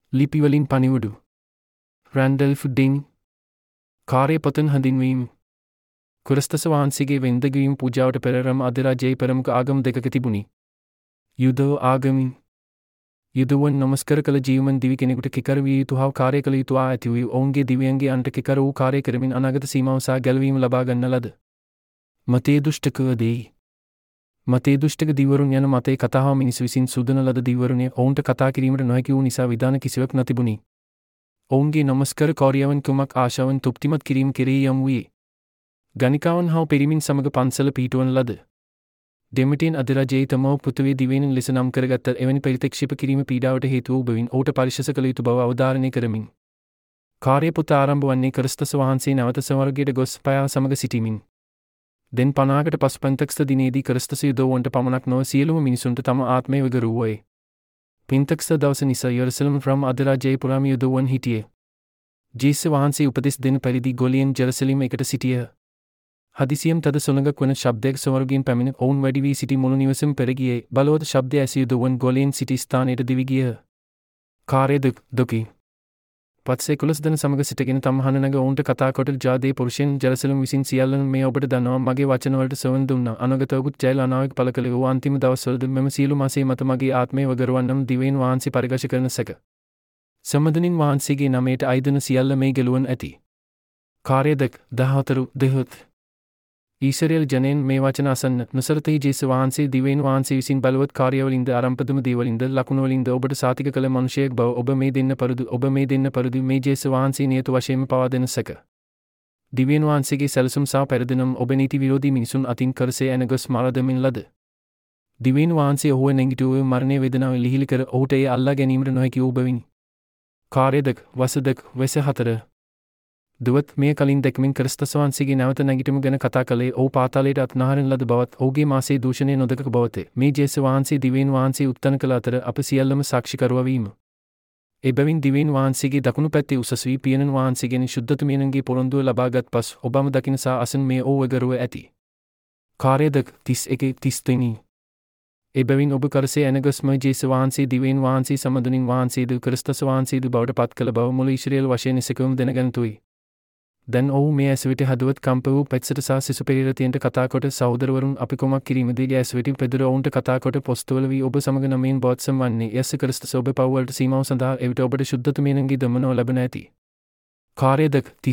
ලිපිවලින් පණිවුඩු. රැන්ඩල්ෆ් ඩින්. කාර්යපතන් හඳින්වීම. ක්‍රිස්තස් වහන්සේගේ වෙන්දගවීම පූජාවට පෙර රම අධිරාජ්‍යයේ ප්‍රමුඛ ආගම් දෙකක තිබුණි. යුදව ආගමින්. යුදවන් නමස්කර කළ ජීවමන් දිවි කෙනෙකුට කිකර විය යුතු හා කාර්ය කළ යුතු ඇති වූ ඔවුන්ගේ දිව්‍යයන්ගේ අන්ට කිකර වූ කාර්ය කරමින් අනාගත සීමාව සහ ගැලවීම ලබා ගන්න ලද. මතේ දුෂ්ටකව දෙයි. මතේ දුෂ්ටක දිවවරුන් යන මතේ කතාව මිනිස් විසින් සුදන ලද දිවවරුනේ ඔවුන්ට කතා කිරීමට නොහැකි වූ නිසා විධාන කිසිවක් නොතිබුණි. ඔවුන්ගේ නමස්කර කෝරියාවන් කුමක් ආශාවන් තෘප්තිමත් කිරීම කෙරෙහි යොමු වී ගණිකාවන් හා පිරිමින් සමග පන්සල පිහිටුවන ලද. ඩෙමිටියන් අධිරාජ්‍යයේ තමව පෘථිවිය දිවයින ලෙස නම් කරගත් එවැනි ප්‍රතික්ෂේප කිරීම පීඩාවට හේතු වූ බැවින් ඔහුට පරිශස කළ යුතු බව අවධාරණය කරමින් කාර්යපොත ආරම්භ වන්නේ ක්‍රිස්තස් වහන්සේ නැවත ස්වර්ගයට ගොස් පයා සමග සිටීමෙන්. දැන් 50කට පසු පෙන්තෙකොස්ත දිනේදී ක්‍රිස්තස් යුදවුන්ට පමණක් නොව සියලුම මිනිසුන්ට තම ආත්මය විගරුවෝය. පෙන්තෙකොස්ත දවස නිසා යෙරුසලම් රම අධිරාජ්‍යයේ පුරාම යුදවුන් හිටියේ. ජේසුස් වහන්සේ උපදෙස් දෙන පරිදි ගොලියන් ජෙරුසලම් එකට සිටියහ. හදිසියම් තද සුළඟක් වන ශබ්දයක් ස්වර්ගයෙන් පැමිණ ඔවුන් වැඩි වී සිටි මුළු නිවසම පෙරගියේ. බලවත් ශබ්දය ඇස යුදවුන් ගොලියන් සිටි ස්ථානයට දිවි ගියහ. කාර්ය දුකි. පත්සේ 11 දෙන සමග සිටගෙන තම හඬ නග ඔවුන්ට කතා කොට ජාදේ පුරුෂයන් ජෙරුසලම් විසින් සියල්ලන් මේ ඔබට දන්නවා මගේ වචන වලට සවන් දුන්නා. අනගතවකුත් ජයල අනාවක පළ කළ වූ අන්තිම දවස්වලද මෙම සියලු මාසේ මත මගේ ආත්මය වගරවන්නම් දිවයින් වහන්සේ පරිගශ කරන සැක. සම්මදනින් වහන්සේගේ නමයට අයිදන සියල්ල මේ ගෙලුවන් ඇති. කාර්ය 14 ඊශ්වරයල් ජනයන් මේ වචන අසන්න. නුසරතෙහි ජේසුස් වහන්සේ දිවයින් වහන්සේ විසින් බලවත් කාර්යවලින්ද ආරම්භතම දේවලින්ද ලකුණුවලින්ද ඔබට සාතික කළ මනුෂ්‍යයෙක් බව ඔබ මේ දෙන්න පරුදු මේ ජේසුස් වහන්සේ නියත වශයෙන්ම පවා දෙන සැක. දිවයින් වහන්සේගේ සැලසුම් සහ පෙරදනම් ඔබ නීති විරෝධී මිනිසුන් අතින් කරසේ ඇන ගොස් මරදමින් ලද. දිවයින් වහන්සේ ඔහුව නැගිටුවේ මරණය වේදනාව ලිහිල් කර ඔහුට එය අල්ලා ගැනීමට නොහැකි වූ බැවිනි. කාර්ය 4 දුවත් මේ කලින් දැක්මින් ක්‍රිස්තස් වහන්සේගේ නැවත නැගිටීම ගැන කතා කළේ ඔහු පාතාලයට අත්නහරින ලද බවත් ඔහුගේ මාසේ දූෂණය නොදක බවතේ. මේ ජේසුස් වහන්සේ දිවයින් වහන්සේ උත්තන කළ අතර අප සියල්ලම සාක්ෂිකරුවා වීම. එබැවින් දිවයින් වහන්සේගේ දකුණු පැත්තේ උසස් වී පියනන් වහන්සේගෙන් ශුද්ධතුමියන්ගේ පොරොන්දුව ලබාගත් පසු ඔබම දකින සා අසන් මේ ඔහු වගරුව ඇති. කාර්ය 31 එබැවින් ඔබ කරසේ ඇනගොස්ම ජේසුස් වහන්සේ දිවයින් වහන්සේ සම්මදනින් වහන්සේද ක්‍රිස්තස් වහන්සේද බවට පත් කළ බව මුළු ඊශ්‍රායෙල් වශයෙන් එසේකම දැනගන්තුයි. දැන් ඔහු මේ ඇසවිට හදවත් කම්ප වූ පැත්සට සහ සිසු පෙරේතයන්ට කතා කොට සහෝදරවරුන් අපි කොමක් කිරීමේදී ඇසවිට පෙදුර ඔවුන්ට කතා කොට පොස්තුවල වී ඔබ සමග නමයෙන් බෝත්සම් වන්නේ යස ක්‍රිස්තස් ඔබ පව්වලට සීමාව සඳහා එවිට ඔබට ශුද්ධතුමියන්ගේ දමනව ලැබෙන ඇති. කාර්ය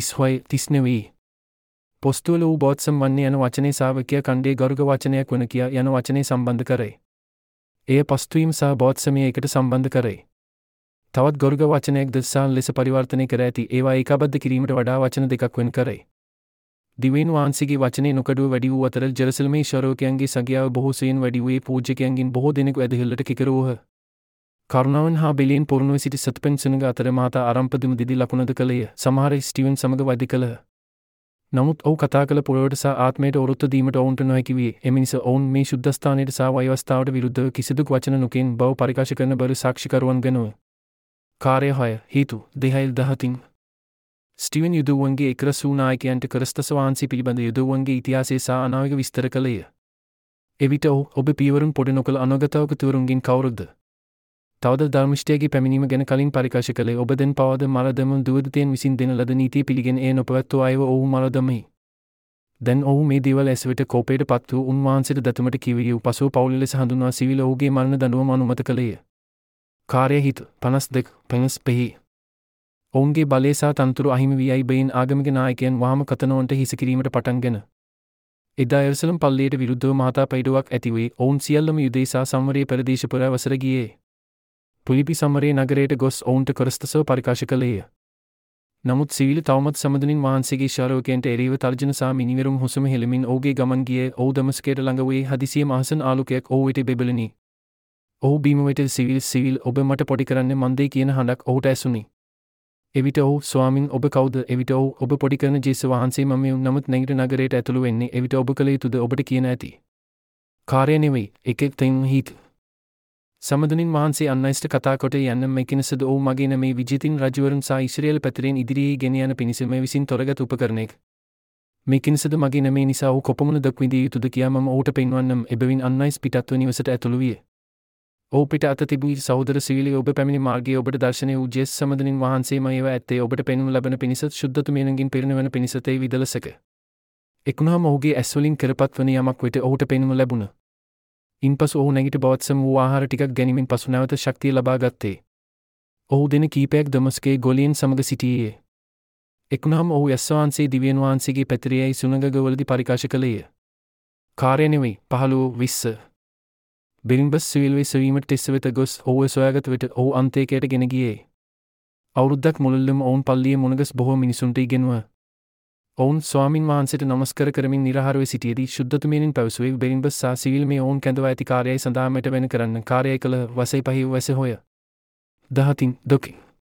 39 පොස්තුවල වූ බෝත්සම් වන්නේ යන වචනේ ශාවකයා කණ්ඩේ ගරුක වචනයක් වන කියා යන වචනේ සම්බන්ධ කරයි. එය පස්තුවීම සහ බෝත්සමය එකට සම්බන්ධ කරයි. තවත් ගොර්ග වචනයක් දසාන් ලෙස පරිවර්තනය කර ඇති ඒවා ඒකාබද්ධ කිරීමට වඩා වචන දෙකක් වෙන් කරයි. දිවයින් වහන්සේගේ වචනේ නොකඩුව වැඩි වූ අතර ජෙරුසලමේ ශාරෝකයන්ගේ සංඛ්‍යාව බොහෝ සෙයින් වැඩි වූයේ පූජකයන්ගෙන් බොහෝ දෙනෙකු ඇදහිල්ලට කිකර වූහ. කරුණාවෙන් හා බෙලියෙන් පුරුණව සිටි සත්පෙන්සනග අතර මාතා ආරම්භදිම දිදි ලකුණද කළේය. සමහර ස්ටිවන් සමග වෛද්‍ය කළහ. නමුත් ඔහු කතා කළ පුරවට සහ ආත්මයට ඔරොත්තු දීමට ඔවුන්ට නොහැකි විය. එමිනිස ඔවුන් මේ ශුද්ධස්ථානයට සහ වෛවස්ථාවට විරුද්ධව කිසිදු වචන නොකියන බව පරිකාශ කරන බර සාක්ෂිකරුවන් ගැනව. කාර්ය 6 හේතු 10 ස්ටිවන් යුදවුන්ගේ එක්රස් වූ නායකයන්ට ක්‍රිස්තස් වහන්සේ පිළිබඳ යුදවුන්ගේ ඉතිහාසය සහ අනාවක විස්තර කළේය. එවිට ඔබ පියවරුන් පොඩි නොකළ අනගතවක තුවරුන්ගෙන් කවුරුද? තවද ධර්මිෂ්ඨයාගේ පැමිණීම ගැන කලින් පරිකාශ කළේ ඔබ දැන් පවාද මරදම දුවදතයන් විසින් දෙන ලද නීතිය පිළිගෙන එය නොපවත්වූ අයව ඔහු මරදමයි. දැන් ඔහු මේ දේවල් ඇසවිට කෝපයට පත් වූ උන්වහන්සේට දතුමට කිව යූ පසුව පවුල ලෙස හඳුන්වා සිවිල ඔහුගේ මරණ දඬුවම අනුමත කළේය. කාර්ය 52 ඔවුන්ගේ බලය සහ තනතුරු අහිමි වී යයි බැවින් ආගමික නායකයන් වහාම කතනොවන්ට හිස කිරීමට පටන්ගෙන. එදා යෙරුසලම් පල්ලියට විරුද්ධව මහතා පයිඩුවක් ඇති වී ඔවුන් සියල්ලම යුදෙහි සහ සම්වරයේ පෙරදේශ පුරා වසර ගියේ. පිලිපි සමරයේ නගරයට ගොස් ඔවුන්ට ක්‍රිස්තස්ව පරිකාශ කළේය. නමුත් සිවිල තවමත් සම්මදනින් වහන්සේගේ ශාරෝකයන්ට එරෙහිව තර්ජන සහ මිනිවෙරුම් හුසම හෙළමින් ඔහුගේ ගමන් ගියේ. ඔහු දමස්කයට ළඟ වූයේ හදිසියෙම අහසන් ආලෝකයක් ඔහු වෙත බෙබළුණි. ඔහු බීම වෙත සිවිල් ඔබ මට පොඩි කරන්න මන්දේ කියන හඬක් ඔහුට ඇසුණි. එවිට ඔහු ස්වාමින් ඔබ කවුද? එවිට ඔබ පොඩි කරන ජේසුස් වහන්සේ මම නමුත් නැගිට නගරයට ඇතුළු වෙන්නේ. එවිට ඔබ කළ යුතුද ඔබට කියන ඇති. කාර්ය නෙවෙයි 1 සම්මදනින් වහන්සේ අන්නයිස්ට කතා කොට යන්න මෙකිනසද ඔහු මගේ නමේ විජිතින් රජවරුන් සහ ඊශ්‍රායෙල් පැතරෙන් ඉදිරියේ ගෙන යන පිණිස මේ විසින් තොරගත් උපකරණයක්. මෙකිනසද මගේ නමේ නිසා ඔහු කොපමණ දුක් විඳිය යුතුද කියා මම ඔහුට පෙන්වන්නම්. එබැවින් අන්නයිස් පිටත්ව නිවසට ඇතුළු විය. ඔහු පිට අත තිබූ සහෝදර සිවිලි ඔබ පැමිණි මාර්ගයේ ඔබට දර්ශනය වූ ජේසුස් සමදනින් වහන්සේම ඒවා ඇත්තේ ඔබට පෙනුම් ලබන පිණිස ශුද්ධතුමියන්ගෙන් පිරිනවන පිණිසතේ විදලසක. එකුණාම ඔහුගේ ඇස්වලින් කරපත් වන යමක් වෙත ඔහුට පෙනුම ලැබුණ. ඉන්පසු ඔහු නැගිට බවත්සම වූ ආහාර ටිකක් ගැනීමෙන් පසු නැවත ශක්තිය ලබා ගත්තේ. ඔහු දින කීපයක් දමස්කේ ගොලියන් සමග සිටියේ. එකුණාම ඔහු යස් වහන්සේ දිව්‍යන් වහන්සේගේ පැතිරෙයි සුනගවලදී පරිකාශ කළේය. කාර්ය නෙවෙයි 15-20 බෙරින්බස් සිවිල්වේ සවීමට ටෙස්ස වෙත ගොස් ඔහුව සොයාගත වෙත ඔහු අන්තේකයට ගෙන ගියේ. අවුරුද්දක් මුළුල්ලම ඔවුන් පල්ලියේ මුණගස් බොහෝ මිනිසුන්ට ඉගෙනුවා. ඔවුන් ස්වාමින් වහන්සේට නමස්කාර කරමින් නිරහරව සිටියේදී ශුද්ධතුමියන් පැවසුවේ බෙරින්බස් සා සිවිල් මේ ඔවුන් කැඳවා ඇති කාර්යය සඳහා මෙට වෙන කරන්න කාර්යය කළ වසයි පහිව වැස හොය. 10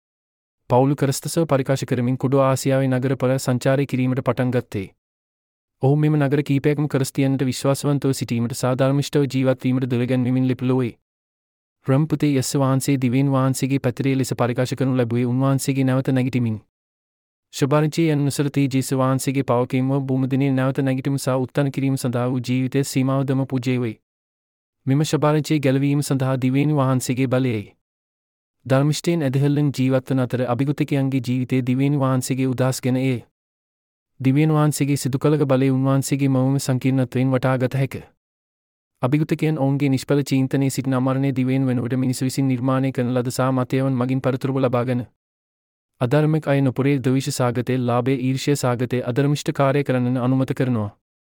පවුලු ක්‍රිස්තසව පරිකාශ කරමින් කුඩු ආසියාවේ නගර පල සංචාරය කිරීමට පටන් ගත්තේ. ඔහු මෙම නගර කීපයක්ම ක්‍රිස්තියන්ට විශ්වාසවන්තව සිටීමට සාධර්මිෂ්ඨව ජීවත් වීමට දුරගැන්වීමෙන් ලිපිලෝයි. රම්පුතේ යස් වහන්සේ දිව්‍යන් වහන්සේගේ පැතිරේ ලෙස පරිකාශ කරනු ලැබුවේ උන්වහන්සේගේ නැවත නැගිටීමෙන්. ශුභාරංචිය යන නුසරතී ජේසුස් වහන්සේගේ පවකීම භූමදිනේ නැවත නැගිටීම සහ උත්ථාන කිරීම සඳහා වූ ජීවිතයේ සීමාව දම පූජ්‍ය වේ. මෙම ශුභාරංචිය ගැලවීම සඳහා දිව්‍යන් වහන්සේගේ බලයයි. ධර්මිෂ්ඨයන් ඇදහිල්ලෙන් ජීවත් වන අතර අභිගතකයන්ගේ ජීවිතයේ දිව්‍යන් වහන්සේගේ උදාස් ගැන ඒ. දිව්‍යන් වහන්සේගේ සිදු කළක බලය උන්වහන්සේගේ මවම සංකීර්ණත්වයෙන් වටහාගත හැක. අභිගතකයන් ඔවුන්ගේ නිෂ්ඵල චින්තනයේ සිටින අමරණය දිව්‍යන් වෙනුවට මිනිසු විසින් නිර්මාණය කරන ලද සා මතයවන් මගින් පරතුරු ලබාගෙන. අධර්මික අය නොපුරේ ද්වේෂ සාගතේ ලාභයේ ඊර්ෂ්‍ය සාගතේ අධර්මිෂ්ඨ කාර්ය කරන්න අනුමත කරනවා.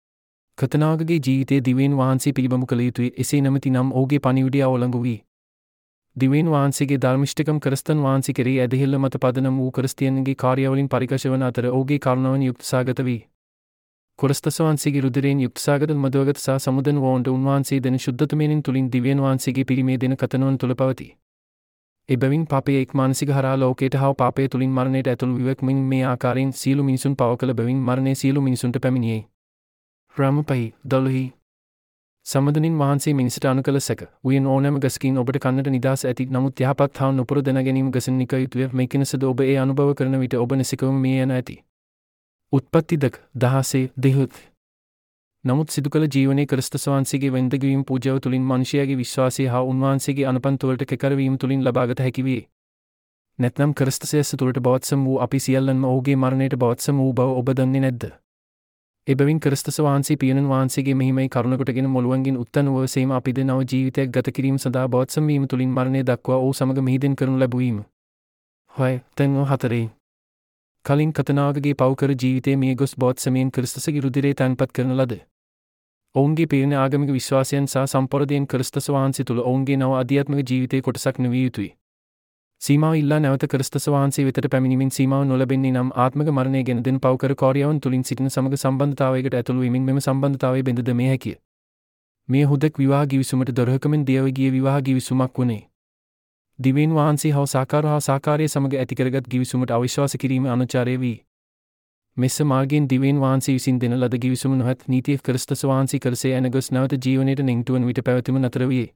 කතනාගගේ ජීවිතයේ දිව්‍යන් වහන්සේ පිළිබඹු කළ යුතුයි. එසේ නැමැති නම් ඔහුගේ පණිවිඩය අවලංගු වී. දිව්‍යන් වහන්සේගේ ධර්මිෂ්ඨකම් ක්‍රිස්තන් වහන්සේ කෙරෙහි ඇදහිල්ල මත පදනම් වූ ක්‍රිස්තියන්ගේ කාර්යවලින් පරිකාශ වන අතර ඔහුගේ කරුණාවෙන් යුක්ත සාගත වී. ක්‍රිස්තස් වහන්සේගේ රුධිරයෙන් යුක්ත සාගත මදවගත සහ සමුදන් වෝන්ට උන්වහන්සේ දෙන ශුද්ධතුමියන් තුලින් දිව්‍යන් වහන්සේගේ පිරිමේ දෙන කතනවන් තුල පවතී. එබැවින් පාපයේ එක් මානසික හරහා ලෝකයට හා පාපයේ තුලින් මරණයට ඇතුළු විවක්මින් මේ ආකාරයෙන් සියලු මිනිසුන් පව කළ බැවින් මරණය සියලු මිනිසුන්ට පැමිණියේ. රාමපයි 12 සමදනින් වහන්සේ මිනිසට අනුකළ සැක උයන් ඕනෑම ගසකින් ඔබට කන්නට නිදහස ඇති. නමුත් යහපත් හා නොපුර දැන ගැනීම ගසන නික යුතුය. මේකිනසද ඔබ ඒ අනුභව කරන විට ඔබ නිසිකවම මේ යන ඇති. උත්පත්ති 16 නමුත් සිදු කළ ජීවනයේ ක්‍රිස්තස් වහන්සේගේ වෙන්දගවීම පූජාව තුලින් මනුෂ්‍යයාගේ විශ්වාසය හා උන්වහන්සේගේ අනපන්තුවලට කෙකරවීම තුලින් ලබාගත හැකි වේ. නැත්නම් ක්‍රිස්තස් යස තුළට බවත්සම් වූ අපි සියල්ලන්ම ඔහුගේ මරණයට බවත්සම් වූ බව ඔබ දන්නේ නැද්ද? එබැවින් ක්‍රිස්තස් වහන්සේ පියනන් වහන්සේගේ මෙහිමයි කරුණකොටගෙන මොළුවන්ගෙන් උත්තන වූ සේම අපිද නව ජීවිතයක් ගත කිරීම සඳහා බවත්සම් වීම තුලින් මරණය දක්වා ඔහු සමග මිහිදෙන් කරනු ලැබුවීම. 4 කලින් කතනාගගේ පව්කර ජීවිතයේ මිය ගොස් බවත්සමයෙන් ක්‍රිස්තස්ගේ රුධිරය තැන්පත් කරන ලද. ඔවුන්ගේ පිරින ආගමික විශ්වාසයන් සහ සම්ප්‍රදායන් ක්‍රිස්තස් වහන්සේ තුළ ඔවුන්ගේ නව අධ්‍යාත්මික ජීවිතයේ කොටසක් නොවිය යුතුයි. සීමාව ඉල්ලා නැවත ක්‍රිස්තස් වහන්සේ වෙතට පැමිණීමෙන් සීමාව නොලැබෙන්නේ නම් ආත්මික මරණය ගැන දෙන පව්කර කාර්යයන් තුලින් සිටින සමග සම්බන්ධතාවයකට ඇතුළු වීමෙන් මෙම සම්බන්ධතාවය බෙදද මේ හැකිය. මේ හුදෙක් විවාහ ගිවිසුමට දොරහකමෙන් දියව ගිය විවාහ ගිවිසුමක් වුණේ. දිව්‍යන් වහන්සේ හා සාකාරය සමග ඇති කරගත් ගිවිසුමට අවිශ්වාස කිරීම අනුචාරය වී. මෙස්ස මාර්ගයෙන් දිව්‍යන් වහන්සේ විසින් දෙන ලද ගිවිසුම නොහත් නීතිය ක්‍රිස්තස් වහන්සේ කරසේ ඇන ගොස් නැවත ජීවනයට නැංතුවන විට පැවතුම නතර වියේ.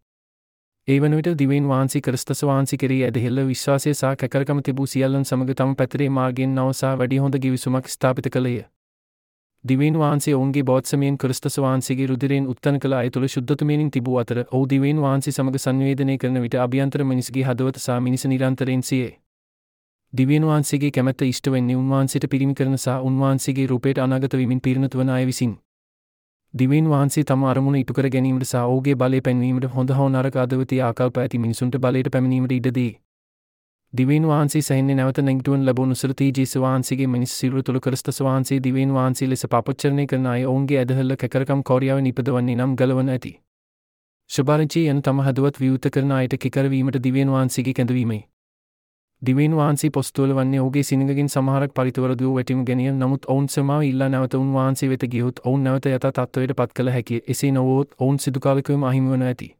ඒ වන විට දිව්‍යන් වහන්සේ ක්‍රිස්තස් වහන්සේ කෙරෙහි ඇදහිල්ල විශ්වාසය සහ කැකරකම තිබූ සියල්ලන් සමග තම පැතරේ මාර්ගයෙන් නව සහ වැඩි හොඳ ගිවිසුමක් ස්ථාපිත කළේය. දිව්‍යන් වහන්සේ ඔවුන්ගේ බෞද්ධසමයෙන් ක්‍රිස්තස් වහන්සේගේ රුධිරයෙන් උත්ථාන කළ අය තුළ ශුද්ධතුමියන් තිබූ අතර ඔහු දිව්‍යන් වහන්සේ සමග සංවේදනය කරන විට අභ්‍යන්තර මිනිසගේ හදවත සහ මිනිස නිරන්තරයෙන් සියේ. දිව්‍යන් වහන්සේගේ කැමැත්ත ඉෂ්ට වෙන්නේ උන්වහන්සේට පිරිමි කරන සහ උන්වහන්සේගේ රූපයට අනාගත වීමෙන් පීර්ණත වන අය විසින්. දිව්‍යන් වහන්සේ තම අරමුණ ඉටු කර ගැනීමට සහ ඔහුගේ බලය පැන්වීමට හොඳ හෝ නරක අදවතී ආකල්ප ඇති මිනිසුන්ට බලයට පැමිණීමට ඉඩ දී. දිව්‍යන් වහන්සේ සැහෙන්නේ නැවත නැගිටුවන ලැබුණු නුසරතී ජේසුස් වහන්සේගේ මිනිස් සිරුර තුළ ක්‍රිස්තස් වහන්සේ දිව්‍යන් වහන්සේ ලෙස පාපොච්චරණය කරන අය ඔවුන්ගේ ඇදහිල්ල කැකරකම් කෝරියාවෙන් ඉපදවන්නේ නම් ගලවන ඇති. ශුභාරංචිය යන තම හදවත් විවෘත කරන අයට කිකරවීමට දිව්‍යන් වහන්සේගේ කැඳවීමයි. දිව්‍යන් වහන්සේ පොස්තුවල වන්නේ ඔහුගේ සිනගකින් සමහරක් පරිතවරදුව වැටීම ගැනීම. නමුත් ඔවුන් සමාව ඉල්ලා නැවත උන්වහන්සේ වෙත ගියොත් ඔවුන් නැවත යථා තත්ත්වයට පත් කළ හැකිය. එසේ නොවුවොත් ඔවුන් සිදු කාලෙකම අහිමි වනු ඇති.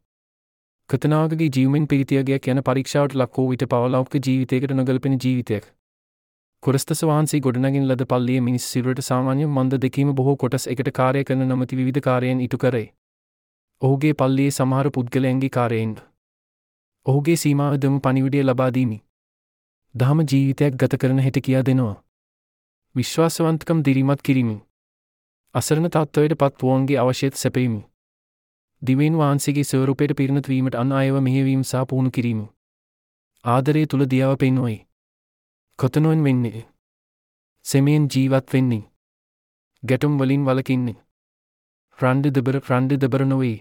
කතනාගගේ ජීවමෙන් පිරිතියගයක් යන පරීක්ෂාවට ලක් වූ විට පවලෞකික ජීවිතයකට නොගැලපෙන ජීවිතයක්. ක්‍රිස්තස් වහන්සේ ගොඩනගින ලද පල්ලියේ මිනිස් සිරුරට සාමාන්‍ය මන්ද දෙකීම බොහෝ කොටස් එකට කාර්ය කරන නොමැති විවිධ කාර්යයන් ඉටු කරයි. ඔහුගේ පල්ලියේ සමහර පුද්ගලයන්ගේ කාර්යයෙන් ඔහුගේ සීමාව දම පණිවිඩය ලබා දීමි. දහම ජීවිතයක් ගත කරන හැටි කියා දෙනවා. විශ්වාසවන්තකම් දිරිමත් කිරීම. අසරණ තත්ත්වයට පත් වූවන්ගේ අවශ්‍යත සැපයීම. දිවයින් වහන්සේගේ ස්වරූපයට පිරිනත වීමට අන් අයව මෙහෙයවීම සහ පුහුණු කිරීම. ආදරය තුල දියාව පෙන්වයි. කොතනොන් වෙන්නේ? සෙමෙන් ජීවත් වෙන්නේ. ගැටුම් වලින් වළකින්නේ. රණ්ඩු දබර නොවේ.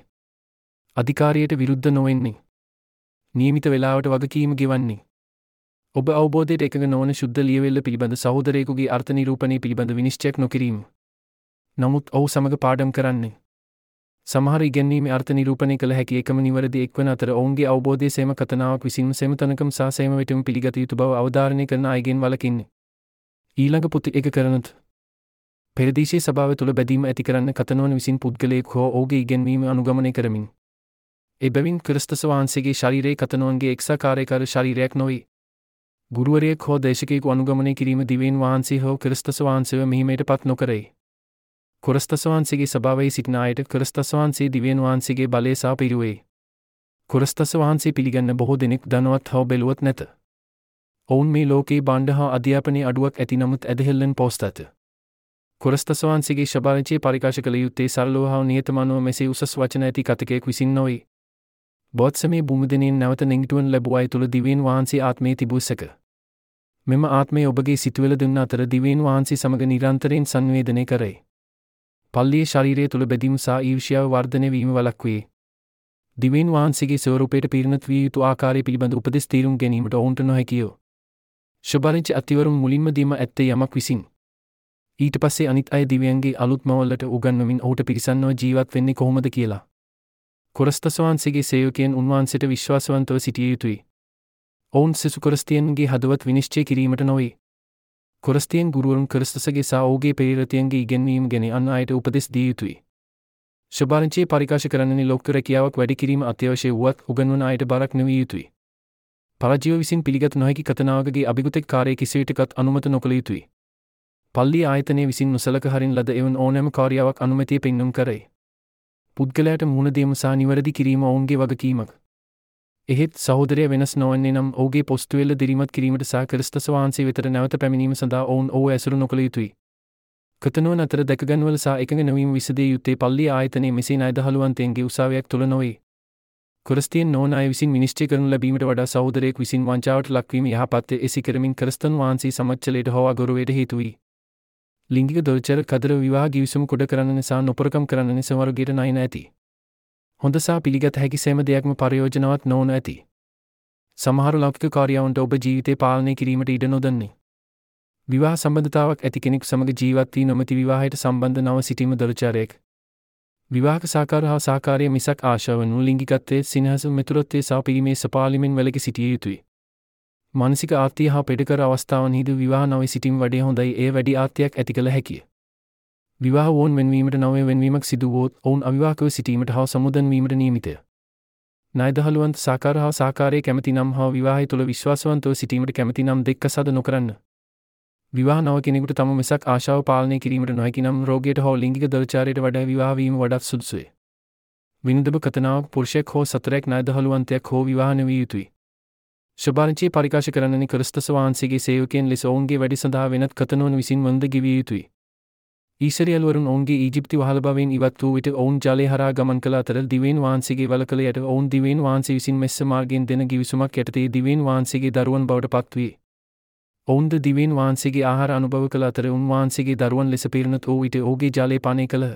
අධිකාරියට විරුද්ධ නොවෙන්නේ. නියමිත වේලාවට වගකීම ගෙවන්නේ. ඔබ අවබෝධයට එකඟ නොවන ශුද්ධ ලියවිල්ල පිළිබඳ සහෝදරයෙකුගේ අර්ථ නිරූපණය පිළිබඳ විනිශ්චයක් නොකිරීම. නමුත් ඔහු සමග පාඩම් කරන්නේ. සමහර ඉගැන්වීමේ අර්ථ නිරූපණය කළ හැකි එකම නිවැරදි එක්වන අතර ඔවුන්ගේ අවබෝධයේ සෑම කතනාවක් විසින්ම සෑම තැනකම සහ සෑම විටම පිළිගත යුතු බව අවධාරණය කරන අයගෙන් වළකින්නේ. ඊළඟ පුත එක කරනත් පෙරදීශයේ සභාව තුළ බැදීම ඇති කරන්න කතනවන විසින් පුද්ගලයෙක් හෝ ඔහුගේ ඉගැන්වීම අනුගමනය කරමින්. එබැවින් ක්‍රිස්තුස් වහන්සේගේ ශරීරයේ කතනවන්ගේ එක්සාකාරයකර ශරීරයක් නොවේ. ගුරුවරයෙක් හෝ දේශකයෙකු අනුගමනය කිරීම දිවයින් වහන්සේ හෝ ක්‍රිස්තුස් වහන්සේව මෙහිමයට පත් නොකරයි. ක්‍රිස්තුස් වහන්සේගේ සභාවේ සිටින අයට ක්‍රිස්තුස් වහන්සේ දිවයින් වහන්සේගේ බලය සහ පිරුවේ. ක්‍රිස්තුස් වහන්සේ පිළිගන්න බොහෝ දෙනෙක් ධනවත් හෝ බැලුවත් නැත. ඔවුන් මේ ලෝකයේ භාණ්ඩ හා අධ්‍යාපනයේ අඩුවක් ඇති නමුත් ඇදහිල්ලෙන් පොස්තත. ක්‍රිස්තුස් වහන්සේගේ ශබාරචයේ පරිකාශ කළ යුත්තේ සරලව හා නිහතමානීව මෙසේ උසස් වචන ඇති කතකයෙක් විසින් නොවේ. බෝධසමේ භූමිදිනෙන් නැවත නැගිටුවන ලැබුව අය තුළ දිවයින් වහන්සේ ආත්මයේ තිබූසක. මෙම ආත්මය ඔබගේ සිතුවිලි දුන්න අතර දිවයින් වහන්සේ සමග නිරන්තරයෙන් සංවේදනය කරයි. පල්ලියේ ශරීරය තුළ බැදීම සහ ඊර්ෂ්‍යාව වර්ධනය වීම වළක්වේ. දිවයින් වහන්සේගේ ස්වරූපයට පිරිනත විය යුතු ආකාරය පිළිබඳ උපදෙස් තීරුම් ගැනීමට ඔවුන්ට නොහැකිය. ශබාරචයේ අතිවරුන් මුලින්ම දීම ඇත්තේ යමක් විසින්. ඊට පස්සේ අනිත් අය දිව්‍යයන්ගේ අලුත් මවලට උගන්වමින් ඔහුට පිරිසන්නව ජීවත් වෙන්නේ කොහොමද කියලා. ක්‍රිස්තුස් වහන්සේගේ සේවකයන් උන්වහන්සේට විශ්වාසවන්තව සිටිය යුතුයි. ඔවුන් සෙසු ක්‍රිස්තියන්ගේ හදවත් විනිශ්චය කිරීමට නොවේ. ක්‍රිස්තියන් ගුරුවරුන් ක්‍රිස්තුස්ගේ සහ ඔහුගේ පෙරේතයන්ගේ ඉගැන්වීම ගැන අන් අයට උපදෙස් දිය යුතුයි. ශබාරචයේ පරිකාශ කරන්නනේ ලෝක රැකියාවක් වැඩි කිරීම අත්‍යවශ්‍ය වුවත් උගන්වන අයට බරක් නොවිය යුතුයි. පරජීව විසින් පිළිගත නොහැකි කතනාවකගේ අභිගතෙක් කාර්යය කිසිවිටකත් අනුමත නොකළ යුතුයි. පල්ලි ආයතනයේ විසින් නොසලක හරින ලද එවන් ඕනෑම කාර්යාවක් අනුමැතිය පෙන්නුම් කරයි. පුද්ගලයාට මුහුණ දීම සහ නිවැරදි කිරීම ඔවුන්ගේ වගකීමක්. එහෙත් සහෝදරය වෙනස් නොවන්නේ නම් ඔහුගේ පොස්තුවෙල්ල දිරිමත් කිරීමට සහ ක්‍රිස්තුස් වහන්සේ වෙතට නැවත පැමිණීම සඳහා ඔවුන් ඔහු ඇසුරු නොකළ යුතුයි. කතනුවන් අතර දැකගන්වල සහ එකඟ නොවීම විසදිය යුත්තේ පල්ලි ආයතනයේ මෙසේ ණයදහළුවන්තයන්ගේ උසාවියක් තුළ නොවේ. ක්‍රිස්තියන් නොවන අය විසින් විනිශ්චය කරනු ලැබීමට වඩා සහෝදරයෙක් විසින් වංචාවට ලක්වීම යහපත් එසි කරමින් ක්‍රිස්තුන් වහන්සේ සමච්චලයට හෝ අගෞරවයට හේතු වී. ලිංගික දොරචර කදර විවාහ ගිවිසුම් කොට කරන්න සහ නොපරකම් කරන්න සමරුගයට නයින ඇති. හොඳ සහ පිළිගත හැකි සෑම දෙයක්ම ප්‍රයෝජනවත් නොවන ඇති. සමහර ලෞකික කාර්යවන්ට ඔබ ජීවිතේ පාලනය කිරීමට ඉඩ නොදන්නේ. විවාහ සම්බන්ධතාවක් ඇති කෙනෙකු සමග ජීවත් වී නොමැති විවාහයට සම්බන්ධ නව සිටීම දොරචරයක්. විවාහක සහකාර හා සහකාරිය මිසක් ආශාවනු ලිංගිකත්වයේ සිනහස මිතුරත්වයේ සහ පිරිමේ සපාලිමෙන් වැළකී සිටිය යුතුයි. මානසික ආර්තිය හා පෙඩකර අවස්ථාවන්හිදී විවාහ නොවී සිටීම වඩා හොඳයි. එය වැඩි ආර්තියක් ඇති කළ හැකිය. විවාහ වුවන් වෙනවීමට නව වෙනවීමක් සිදු වුවොත් ඔවුන් අවිවාහකව සිටීමට හා සමුදන් වීමට නියමිතය. ණයදහළුවන්ත සහකාර හා සහකාරිය කැමති නම් හා විවාහය තුළ විශ්වාසවන්තව සිටීමට කැමති නම් දෙක්කසාද නොකරන්න. විවාහ නව කෙනෙකුට තම මිසක් ආශාව පාලනය කිරීමට නොහැකි නම් රෝගයට හෝ ලිංගික දොරචාරයට වඩා විවාහ වීම වඩාත් සුදුසුය. විනෝදක කතනාවක් පුරුෂයෙක් හෝ සතරෙක් ණයදහළුවන්තයෙක් හෝ විවාහ නොවිය යුතුයි. ශබාරචයේ පරිකාශ කරන්නනේ ක්‍රිස්තුස් වහන්සේගේ සේවකයන් ලෙස ඔවුන්ගේ වැඩි සඳහා වෙනත් කතනුවන් විසින් වන්ද ගෙවිය යුතුයි. ඊශ්වරයල්වරුන් ඔවුන්ගේ ඊජිප්ති වහල බවෙන් ඉවත් වූ විට ඔවුන් ජලය හරහා ගමන් කළ අතර දිවයින් වහන්සේගේ වලකල යට ඔවුන් දිවයින් වහන්සේ විසින් මෙස්ස මාර්ගයෙන් දෙන ගිවිසුමක් යටතේ දිවයින් වහන්සේගේ දරුවන් බවට පත්විය. ඔවුන්ද දිවයින් වහන්සේගේ ආහාර අනුභව කළ අතර උන්වහන්සේගේ දරුවන් ලෙස පිරිනත වූ විට ඔහුගේ ජලය පානය කළහ.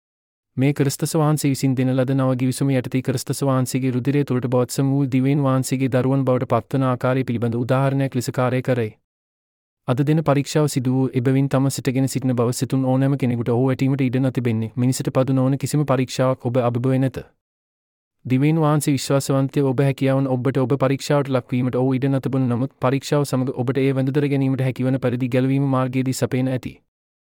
මේ ක්‍රිස්තුස් වහන්සේ විසින් දෙන ලද නව ගිවිසුම යටතේ ක්‍රිස්තුස් වහන්සේගේ රුධිරය තුළට බවත්සම වූ දිවයින් වහන්සේගේ දරුවන් බවට පත්වන ආකාරය පිළිබඳ උදාහරණයක් ලෙස කාර්ය කරයි. අද දින පරීක්ෂාව සිදු වූ එබැවින් තම සිටගෙන සිටින බව සිතුන් ඕනෑම කෙනෙකුට ඔහු වැටීමට ඉඩ නොතිබෙන්නේ. මිනිසට පදු නොවන කිසිම පරීක්ෂාවක් ඔබ අභිභව නැත. දිවයින් වහන්සේ විශ්වාසවන්තය ඔබ හැකියාවන් ඔබට ඔබ පරීක්ෂාවට ලක්වීමට ඔහු ඉඩ නොතිබුණු නමුත් පරීක්ෂාව සමග ඔබට එය වැඳදර ගැනීමට හැකිවන පරිදි ගැලවීම මාර්ගයේදී සපයන ඇති.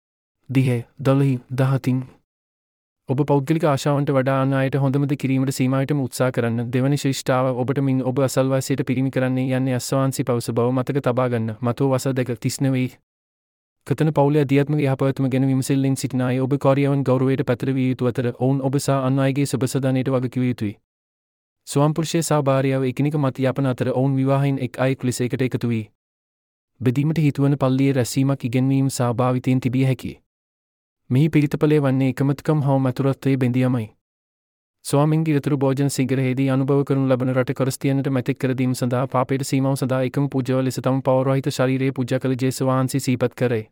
10 ඔබ පෞද්ගලික ආශාවන්ට වඩා අන් අයට හොඳමද කිරීමට සීමාවටම උත්සාහ කරන්න. දෙවැනි ශිෂ්ටාව ඔබට මින් ඔබ අසල්වාසියට පිරිමි කරන්නේ යන්නේ අස්වාංශී පවස බව මතක තබා ගන්න. මතෝ වස 2 වෙයි. කතන පවුලේ අධ්‍යාත්මික යහපැවැත්ම ගැන විමසිල්ලෙන් සිටින අය ඔබ කාර්යවන් ගෞරවයට පැතිරවිය යුතු අතර ඔවුන් ඔබ සහ අන් අයගේ සුබසදානයට වගකිව යුතුයි. ස්වාමිපුරුෂය සහ භාර්යාව එකිනෙක මත යපන අතර ඔවුන් විවාහයෙන් එක් අයෙක් ලෙස එකට එකතු වී බෙදීමට හිතුවන පල්ලියේ රැස්වීමක් ඉගෙනවීම සහ භාවිතයෙන් තිබිය හැකියි. මෙහි පිරිතඵලය වන්නේ එකමතුකම් හා මතුරත්වයේ බැඳියමයි. ස්වාමින්ගේ යතුරු භෝජන සිගරහේදී අනුභව කරනු ලබන රට ක්‍රිස්තියානිට මෙතෙක් කර දීම සඳහා පාපයට සීමාව සඳහා එකම පූජාව ලෙස තම පෞරෝහිත ශරීරයේ පූජා කළ ජේසුස් වහන්සේ සිහිපත් කරයි.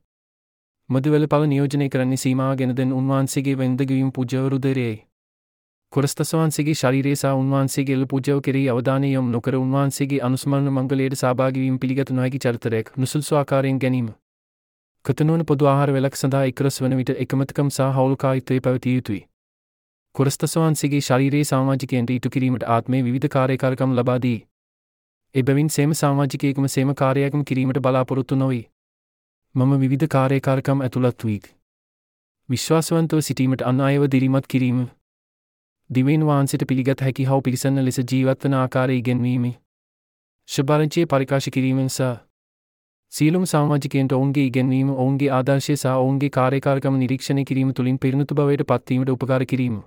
මදුවැල නියෝජනය කරන්නේ සීමාව ගැන දැන් උන්වහන්සේගේ වෙන්දගවීම පූජාව රුධිරයයි. ක්‍රිස්තුස් වහන්සේගේ ශරීරය සහ උන්වහන්සේගේ එළ පූජාව කෙරෙහි අවධානය යොමු නොකර උන්වහන්සේගේ අනුස්මරණ මංගලයට සහභාගී වීම පිළිගත නොහැකි චරිතයක් නුසුදුසු ආකාරයෙන් ගැනීම. කතනෝන පොදු ආහාර වේලක් සඳහා එක්රස් වන විට එකමතකම් සහ හවුල්කාරීත්වය පැවතිය යුතුයි. ක්‍රිස්තුස් වහන්සේගේ ශරීරයේ සමාජිකයන්ට ඉටු කිරීමට ආත්මයේ විවිධ කාර්යකාරකම් ලබා දී. එබැවින් සෑම සමාජිකයෙකුම සෑම කාර්යයක්ම කිරීමට බලාපොරොත්තු නොවේ. මම විවිධ කාර්යකාරකම් ඇතුළත් වී විශ්වාසවන්තව සිටීමට අන් අයව දිරිමත් කිරීම, දිවයින් වහන්සේට පිළිගත හැකි හා පිළිසන්න ලෙස ජීවත් වන ආකාරය ඉගෙනීම, ශුභාරංචිය පරිකාශ කිරීම සහ සියලුම සමාජිකයන්ට ඔවුන්ගේ ඉගෙනීම, ඔවුන්ගේ ආදර්ශය සහ ඔවුන්ගේ කාර්යකාරකම් නිරීක්ෂණය කිරීම තුළින් පිරිණිතු භවයට පත්වීමට උපකාර කිරීම.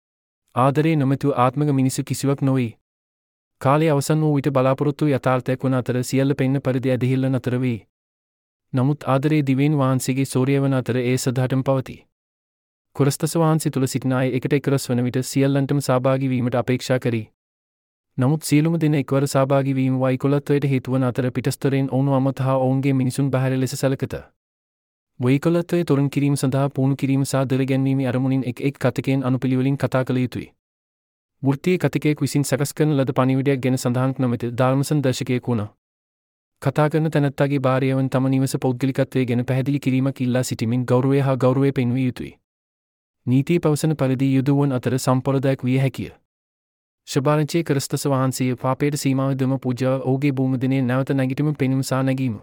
ආදරේ නොමැතිව ආත්මික මිනිසු කිසිවක් නොවේ. කාලය අවසන් වූ විට බලාපොරොත්තු යථාර්ථයක් වන අතර සියල්ල පෙන්න පරිදි ඇදහිල්ල නතර වේ. නමුත් ආදරේ දිවයින් වහන්සේගේ සූර්යය වන අතර ඒ සදාටම පවතී. ක්‍රිස්තුස් වහන්සේ තුල සිටින අය එකට එක්රස් වන විට සියල්ලන්ටම සහභාගී වීමට අපේක්ෂා කරී. නමුත් සියලුම දෙනා එක්වර සහභාගී වීම වෛකල්‍යත්වයට හේතු වන අතර පිටස්තරයෙන් ඔවුන් අමතහා ඔවුන්ගේ මිනිසුන් බහැර ලෙස සැලකත. වෛකල්‍යත්වයේ තොරන් කිරීම සඳහා පුහුණු කිරීම සහ දරගැන්වීමේ අරමුණින් එක් කතකයෙන් අනුපිළිවෙලින් කතා කළ යුතුය. වෘත්තීය කතකයෙක් විසින් සකස් කරන ලද පණිවිඩයක් ගැන සඳහන් නොමැති ධර්මසන්දර්ශකයෙකු වුණා. කතා කරන තැනැත්තාගේ භාර්යාවන් තම නිවස පෞද්ගලිකත්වයේ ගැන පැහැදිලි කිරීමක් ඉල්ලා සිටීමෙන් ගෞරවය හා ගෞරවය පෙන්විය යුතුය. නීතිය පවසන පරිදි යුදවුවන් අතර සම්ප්‍රදායක් විය හැකිය. ශුභාරංචියේ ක්‍රිස්තුස් වහන්සේ පාපයට සීමාව දම පූජාව ඔහුගේ භූමිදිනේ නැවත නැගිටීම පෙනීම සහ නැගීම.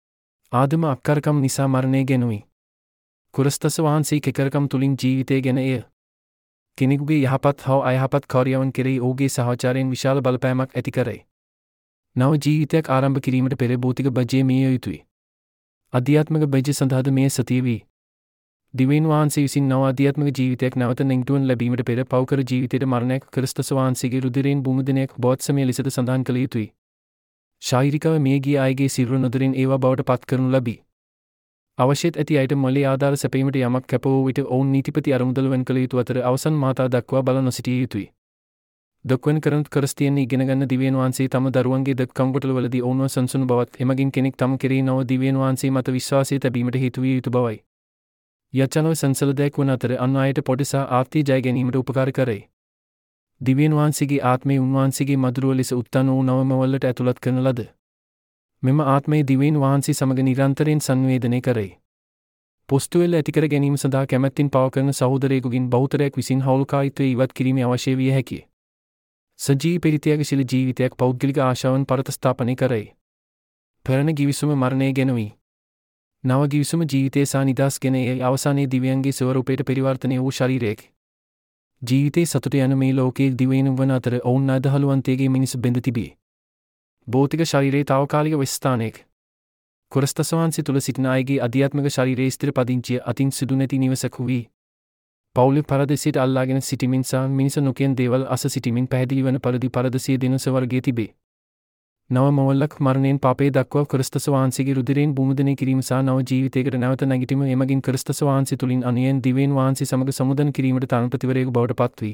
ආදම අක්කරකම් නිසා මරණය ගැනුයි. ක්‍රිස්තුස් වහන්සේ කෙකරකම් තුලින් ජීවිතය ගැන එය. කෙනෙකුගේ යහපත් හා අයහපත් කාර්යයන් කෙරෙහි ඔහුගේ සහචාරයෙන් විශාල බලපෑමක් ඇති කරයි. නව ජීවිතයක් ආරම්භ කිරීමට පෙර භෞතික බජය මිය යුතුය. අධ්‍යාත්මික බජය සඳහාද මේ සතිය වේ. දිවයින් වහන්සේ විසින් නව අධ්‍යාත්මික ජීවිතයක් නැවත නැගිටුවන් ලැබීමට පෙර පෞකර ජීවිතයට මරණයක් ක්‍රිස්තුස් වහන්සේගේ රුධිරයෙන් භූමිදිනයක් බෝධසමය ලෙසද සඳහන් කළ යුතුය. ශාරීරිකව මිය ගිය අයගේ සිරුර නොදරින් ඒවා බවට පත් කරනු ලැබී. අවශ්‍යත් ඇති අයට මොළේ ආධාර සැපීමට යමක් කැප වූ විට ඔවුන් නීතිපති අරමුදල වන් කළ යුතු අතර අවසන් මාතා දක්වා බල නොසිටිය යුතුය. දක්වන කරන ක්‍රිස්තියානි ඉගෙන ගන්න දිවයින් වහන්සේ තම දරුවන්ගේ දක්කම් කොටලවලදී ඔවුන්ව සංසුන් බවත් එමගින් කෙනෙක් තම කෙරෙහි නව දිවයින් වහන්සේ මත විශ්වාසය තැබීමට හේතු විය යුතු බවයි. යචනව සංසලදයක් වන අතර අන් අයට පොඩි සහ ආර්ථික ජය ගැනීමට උපකාර කරයි. දිවයින් වහන්සේගේ ආත්මය උන්වහන්සේගේ මధుරව ලෙස උත්තාන වූ නවම වලට ඇතුළත් කරන ලද. මෙම ආත්මය දිවයින් වහන්සේ සමග නිරන්තරයෙන් සංවේදනය කරයි. පොස්තුවෙල ඇතිකර ගැනීම සඳහා කැමැත්තින් පව කරන සහෝදරයෙකුගෙන් බහුතරයක් විසින් හවුල්කාරීත්වය ඉවත් කිරීම අවශ්‍ය විය හැකිය. සජීවී පරිත්‍යාගශීලී ජීවිතයක් පෞද්ගලික ආශාවන් පරතස්ථාපනය කරයි. පෙරණ ගිවිසුම මරණය ගැනවී. නව ගිවිසුම ජීවිතය සහ නිදහස් ගැන ඒ අවසානයේ දිව්‍යයන්ගේ ස්වරූපයට පරිවර්තනය වූ ශරීරයක්. ජීවිතයේ සතුට යන මේ ලෝකයේ දිවයින් වන අතර ඔවුන් නදහලුවන්තයගේ මිනිස් බෙඳ තිබේ. භෞතික ශරීරයේ තාවකාලික ස්ථානයක්. ක්‍රිස්තුස් වහන්සේ තුල සිටින අයගේ අධ්‍යාත්මික ශරීරයේ ස්ථිර පදිංචිය අතින් සිදු නැති නිවසක් වී. පෞල් පරදෙසට අල්ලාගෙන සිටිමින් සහ මිනිස නොකියන දේවල් අස සිටිමින් පැහැදිලි වන පරිදි පරදෙසිය දෙනස වර්ගයේ තිබේ. නව මවල්ලක් මරණයෙන් පාපේ දක්වා ක්‍රිස්තුස් වහන්සේගේ රුධිරයෙන් භූමිදිනය කිරීම සහ නව ජීවිතයකට නැවත නැගිටීම එමගින් ක්‍රිස්තුස් වහන්සේ තුලින් අනුයෙන් දිවයින් වහන්සේ සමග සමුදන් කිරීමට තරණපතිවරයෙකු බවට පත්වී.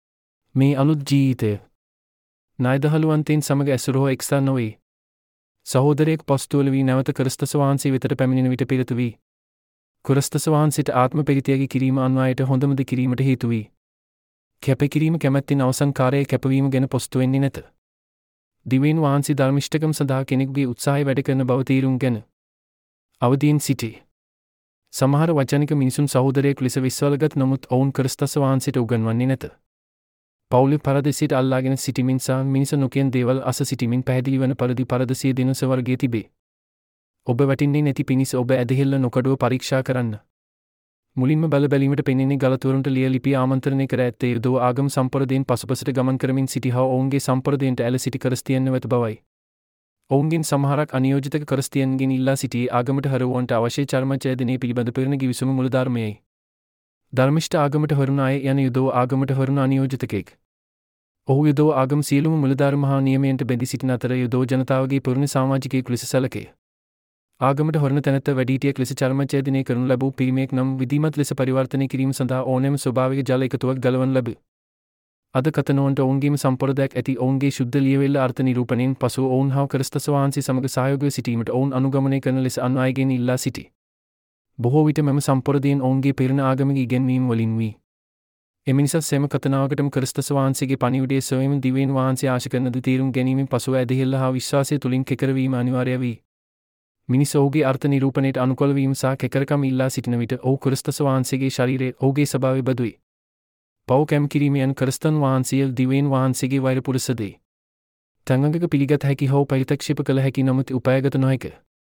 මේ අලුත් ජීවිතය නයිදහලුවන්තයන් සමග ඇසුරු හෝ එක්සා නොවේ. සහෝදරයෙක් පොස්තුවල වී නැවත ක්‍රිස්තුස් වහන්සේ වෙතට පැමිණෙන විට පිළිතු වී. ක්‍රිස්තුස් වහන්සේට ආත්ම පරිත්‍යාග කිරීම අන්වයට හොඳම ද කිරීමට හේතු වී. කැපකිරීම කැමැත්තෙන් අවසන් කාර්යය කැපවීම ගැන පොස්තු වෙන්නේ නැත. දිවයින් වහන්සේ ධර්මිෂ්ඨකම් සඳහා කෙනෙකුගේ උත්සාහය වැඩ කරන බව තීරුම් ගැන අවදීන් සිටී. සමහර වචනික මිනිසුන් සහෝදරයෙකු ලෙස විශ්වාසගත් නමුත් ඔවුන් ක්‍රිස්තුස් වහන්සේට උගන්වන්නේ නැත. පෞල් පරදෙසට අල්ලාගෙන සිටිමින් සහ මිනිස නොකියන දේවල් අස සිටිමින් පැහැදිලි වන පරිදි පරදෙසිය දෙනස වර්ගයේ තිබේ. ඔබ වැටින්නේ නැති පිණිස ඔබ ඇදහිල්ල නොකඩුව පරීක්ෂා කරන්න. මුලින්ම බල බැලීමට පෙනෙන්නේ ගලතුවරුන්ට ලිය ලිපි ආමන්ත්‍රණය කර ඇත්තේ යුදෝ ආගම සම්ප්‍රදායෙන් පසුපසට ගමන් කරමින් සිටි හා ඔවුන්ගේ සම්ප්‍රදායන්ට ඇල සිටි ක්‍රිස්තියානි වෙත බවයි. ඔවුන්ගෙන් සමහරක් අනියෝජිත ක්‍රිස්තියාන්ගෙන් ඉල්ලා සිටි ආගමට හරවන්නට අවශ්‍ය චර්මචේදනයේ පිළිබඳ පෙරණ ගිවිසුම මූලධර්මයයි. ධර්මිෂ්ඨ ආගමට හරුණ අය යන යුදෝ ආගමට හරුණ අනියෝජිතකෙක්. ඔහු යුදෝ ආගම සියලුම මූලධර්ම හා නියමයන්ට බැඳී සිටින අතර යුදෝ ජනතාවගේ පුරණ සමාජිකයෙකු ලෙස සැලකේ. ආගමට හොරණ තැනැත්ත වැඩිහිටියෙක් ලෙස චර්මචේදනය කරනු ලැබූ පිරිමියෙක් නම් විධිමත් ලෙස පරිවර්තනය කිරීම සඳහා ඕනෑම ස්වභාවික ජල එකතුවක් ගලවනු ලැබේ. අද කතනොවන්ට ඔවුන්ගේම සම්ප්‍රදායක් ඇති ඔවුන්ගේ ශුද්ධ ලියවිල්ල අර්ථ නිරූපණයෙන් පසුව ඔවුන් හා ක්‍රිස්තුස් වහන්සේ සමග සහයෝගව සිටීමට ඔවුන් අනුගමනය කරන ලෙස අන් අයගෙන් ඉල්ලා සිටි. බොහෝ විට මෙම සම්ප්‍රදායන් ඔවුන්ගේ පෙරණ ආගමික ඉගැන්වීම් වලින් වී. එම නිසා සෑම කතනාවකටම ක්‍රිස්තුස් වහන්සේගේ පණිවිඩය සොයමින් දිවයින් වහන්සේ ආශා කරන ද තීරුම් ගැනීමෙන් පසුව ඇදහිල්ල හා විශ්වාසය තුලින් කෙකරවීම අනිවාර්ය වේ. මිනිස් ඔහුගේ අර්ථ නිරූපණයට අනුකූල වීම සහ කෙකරකම් ඉල්ලා සිටින විට ඔහු ක්‍රිස්තුස් වහන්සේගේ ශරීරයේ ඔහුගේ ස්වභාවය බදුයි. පව් කැම් කිරීමෙන් ක්‍රිස්තන් වහන්සේ දිවයින් වහන්සේගේ වෛර පුරුෂදේ. තංගඟක පිළිගත හැකි හෝ පරිත්‍ක්ෂේප කළ හැකි නමුත් උපායගත නොහැක.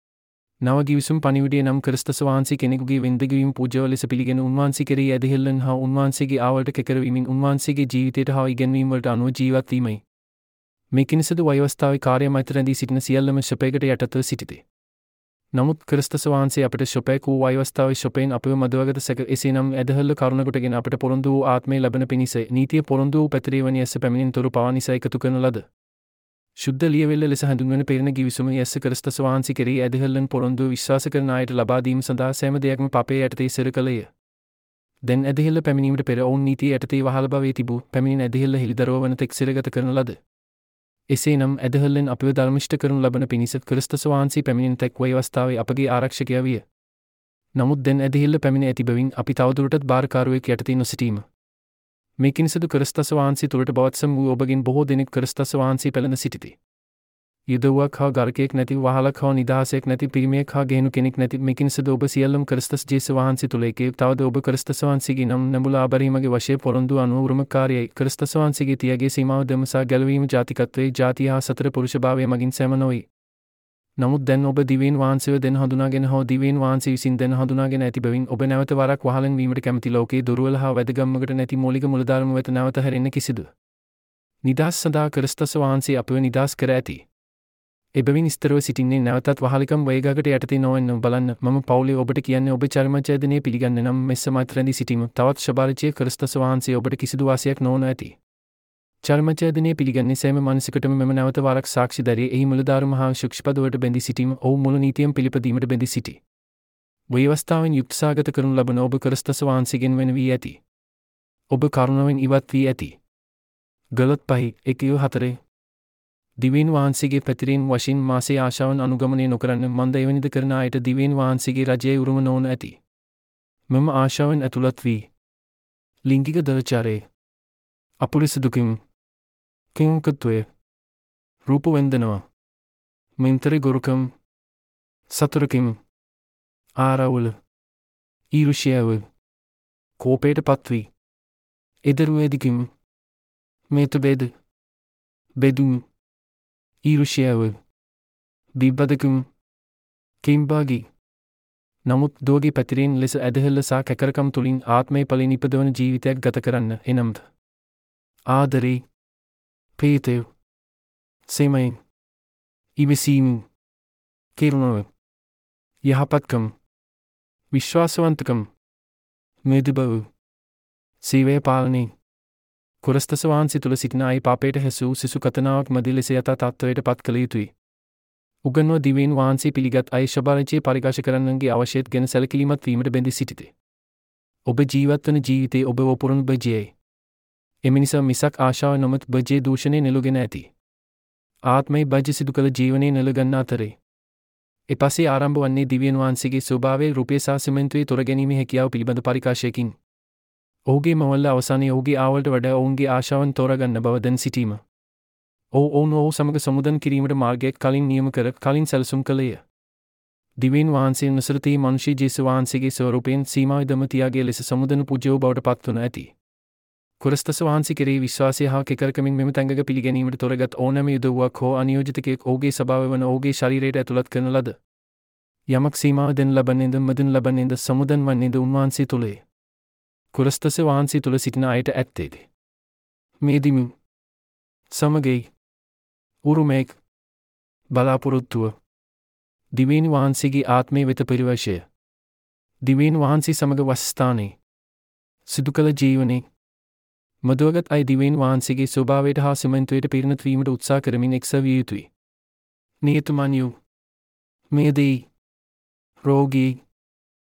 නව ගිවිසුම් පණිවිඩය නම් ක්‍රිස්තුස් වහන්සේ කෙනෙකුගේ වෙන්දගවීම පූජාව ලෙස පිළිගෙන උන්වහන්සේ කෙරෙහි ඇදහිල්ලෙන් හා උන්වහන්සේගේ ආවලට කෙකරවීමෙන් උන්වහන්සේගේ ජීවිතයට හා ඉගැන්වීම් වලට අනුව ජීවත් වීමයි. මේකිනිසද වයවස්ථාවේ කාර්ය මත රැඳී සිටින සියල්ලම ශපයකට යටතව සිටිති. නමුත් ක්‍රිස්තුස් වහන්සේ අපට ශපයක් වූ වයවස්ථාවේ ශපයෙන් අපව මදවගත සැක එසේනම් ඇදහිල්ල කරුණ කොටගෙන අපට පොරොන්දු වූ ආත්මය ලබන පිණිස නීතිය පොරොන්දු වූ පැතිරේවනි ඇස පැමිණෙන තොරු පවා නිසා එකතු කරන ලද. ශුද්ධ ලියවිල්ල ලෙස හඳුන්වන පෙරණ ගිවිසුම යැස්ස ක්‍රිස්තුස් වහන්සේ කෙරෙහි ඇදහිල්ලෙන් පොරොන්දුව විශ්වාස කරන අයට ලබා දීම සඳහා සෑම දෙයක්ම පාපයේ යටතේ සිර කළේය. දැන් ඇදහිල්ල පැමිණීමට පෙර ඔවුන් නීතිය යටතේ වහල බවේ තිබූ පැමිණෙන ඇදහිල්ල හෙළිදරව් වන තෙක් සිරගත කරන ලද. එසේනම් ඇදහිල්ලෙන් අපව ධර්මිෂ්ඨ කරනු ලබන පිණිස ක්‍රිස්තුස් වහන්සේ පැමිණෙන තෙක් වයවස්ථාවේ අපගේ ආරක්ෂකයා විය. නමුත් දැන් ඇදහිල්ල පැමිණ ඇති බැවින් අපි තවදුරටත් බාරකාරුවෙක් යටතේ නොසිටීම. මේකිනිසද ක්‍රිස්තුස් වහන්සේ තුළට බවත්සම් වූ ඔබගෙන් බොහෝ දෙනෙක් ක්‍රිස්තුස් වහන්සේ පැළඳ සිටිති. යුදව්වක් හා ගරකයක් නැති වහලක් හා නිදහසක් නැති පිරිමියෙක් හා ගෙහෙනු කෙනෙක් නැති මේකිනිසද ඔබ සියල්ලම ක්‍රිස්තුස් ජේසුස් වහන්සේ තුළ එකේ තවද ඔබ ක්‍රිස්තුස් වහන්සේගේ නම් නැඹුලා ආබරීමගේ වශයෙන් පොරොන්දු අනුව උරුමකාරයයි ක්‍රිස්තුස් වහන්සේගේ තියගේ සීමාව දමසා ගැලවීම ජාතිකත්වයේ ජාතිය හා සතර පුරුෂභාවය මගින් සෑම නොවේ. නමුත් දැන් ඔබ දිවයින් වහන්සේව දැන් හඳුනාගෙන හෝ දිවයින් වහන්සේ විසින් දැන් හඳුනාගෙන ඇති බැවින් ඔබ නැවත වරක් වහලෙන් වීමට කැමති ලෝකයේ දුර්වල හා වැදගත්මකට නැති මූලික මුලධර්ම වෙත නැවත හැරෙන්න කිසිදු. නිදහස් සඳහා ක්‍රිස්තුස් වහන්සේ අපව නිදහස් කර ඇති. එබැවින් ස්තරව සිටින්නේ නැවතත් වහලිකම් වේගකට යටතේ නොවන්න බලන්න. මම පවුලේ ඔබට කියන්නේ ඔබ චර්මචේදනය පිළිගන්න නම් මෙස්ස මත රැඳී සිටීම තවත් ශබාරචය ක්‍රිස්තුස් වහන්සේ ඔබට කිසිදු වාසියක් නොවන ඇති. චර්මචේදනය පිළිගන්නේ සෑම මනසකටම මෙම නැවත වරක් සාක්ෂි දරේ එහි මුලධර්ම හා ශික්ෂපදවලට බැඳී සිටීම ඔහු මුළු නීතියම පිළිපදීමට බැඳී සිටි. ව්‍යවස්ථාවෙන් යුක්තසාගත කරනු ලබන ඔබ ක්‍රිස්තුස් වහන්සේගෙන් වෙන වී ඇති. ඔබ කරුණාවෙන් ඉවත් වී ඇති. ගලත් 5:1-4 දිවයින් වහන්සේගේ පැතිරීම වශයෙන් මාසේ ආශාවන් අනුගමනය නොකරන්න මන්ද එවැනිද කරන අයට දිවයින් වහන්සේගේ රජයේ උරුම නොවන ඇති. මෙම ආශාවන් ඇතුළත් වී ලිංගික දරචාරය, අපුරිස දුකින්, කිංකත්වය, රූප වෙන්දනවා, මෙන්තරි ගොරුකම්, සතුරකින්, ආරවුල, ඊරුෂ්‍යාව, කෝපයට පත්වී, එදරුවේදිකින්, මේතබේද, බෙදුම්, ඊරුෂ්‍යාව, බිබ්බදකුම්, කිම්බාගී. නමුත් දෝගේ පැතිරෙන් ලෙස ඇදහිල්ල සහ කැකරකම් තුළින් ආත්මය පලින් ඉපදවන ජීවිතයක් ගත කරන්න එනම්ද. ආදරේ, ප්‍රීතය, සේමයෙන්, ඉවසීම, කරුණාව, යහපත්කම්, විශ්වාසවන්තකම්, මෘදු බව, සීවය පාලනය. ක්‍රිස්තුස් වහන්සේ තුළ සිටින අය පාපයට හැසූ සිසු කතනාවක් මැද ලෙස යථා තත්ත්වයට පත් කළ යුතුයි. උගන්වා දිවයින් වහන්සේ පිළිගත් අය ශබාරචය පරිකාශ කරන්නන්ගේ අවශ්‍යත් ගැන සැලකිලිමත් වීමට බැඳී සිටිති. ඔබ ජීවත්වන ජීවිතේ ඔබ වපුරන බජයයි. එම නිසා මිසක් ආශාව නොමැති බජයේ දූෂණය නෙළුගෙන ඇති. ආත්මයි බජ සිදු කළ ජීවනයේ නෙළගන්න අතරේ. එපසේ ආරම්භ වන්නේ දිවයින් වහන්සේගේ ස්වභාවයේ රූපය සහ සිමෙන්තුවේ තොර ගැනීමේ හැකියාව පිළිබඳ පරිකාශයකින්. ඔහුගේ මවල්ල අවසානයේ ඔහුගේ ආවලට වඩා ඔවුන්ගේ ආශාවන් තෝරගන්න බව දැන් සිටීම. ඔවුන් සමග සමුදන් කිරීමට මාර්ගයක් කලින් නියම කර කලින් සැලසුම් කළේය. දිවයින් වහන්සේ නසරතී මනුෂ්‍ය ජේසුස් වහන්සේගේ ස්වරූපයෙන් සීමාව දම තියාගේ ලෙස සමුදන පූජ්‍යව බවට පත්වන ඇති. ක්‍රිස්තුස් වහන්සේ කෙරෙහි විශ්වාසය හා කෙකරකමින් මෙම තැඟක පිළිගැනීමට තොරගත් ඕනෑම යුදව්වක් හෝ අනියෝජිතකෙක් ඔහුගේ ස්වභාවය වන ඔහුගේ ශරීරයට ඇතුළත් කරන ලද. යමක් සීමාව දෙන ලබන්නේද මදින් ලබන්නේද සමුදන් වන්නේද උන්වහන්සේ තුළේ. ක්‍රිස්තුස් වහන්සේ තුළ සිටින අයට ඇත්තේද. මේදිමු සමගයි උරුමයක් බලාපොරොත්තුව දිවයින් වහන්සේගේ ආත්මය වෙත පරිවර්ෂය දිවයින් වහන්සේ සමග වස්ථානයේ සිදු කළ ජීවනයේ මදුවගත් අය දිවයින් වහන්සේගේ ස්වභාවයට හා සිමෙන්තුවට පිරිනත වීමට උත්සාහ කරමින් එක්සවිය යුතුයි. නියතමානියු මේදී රෝගී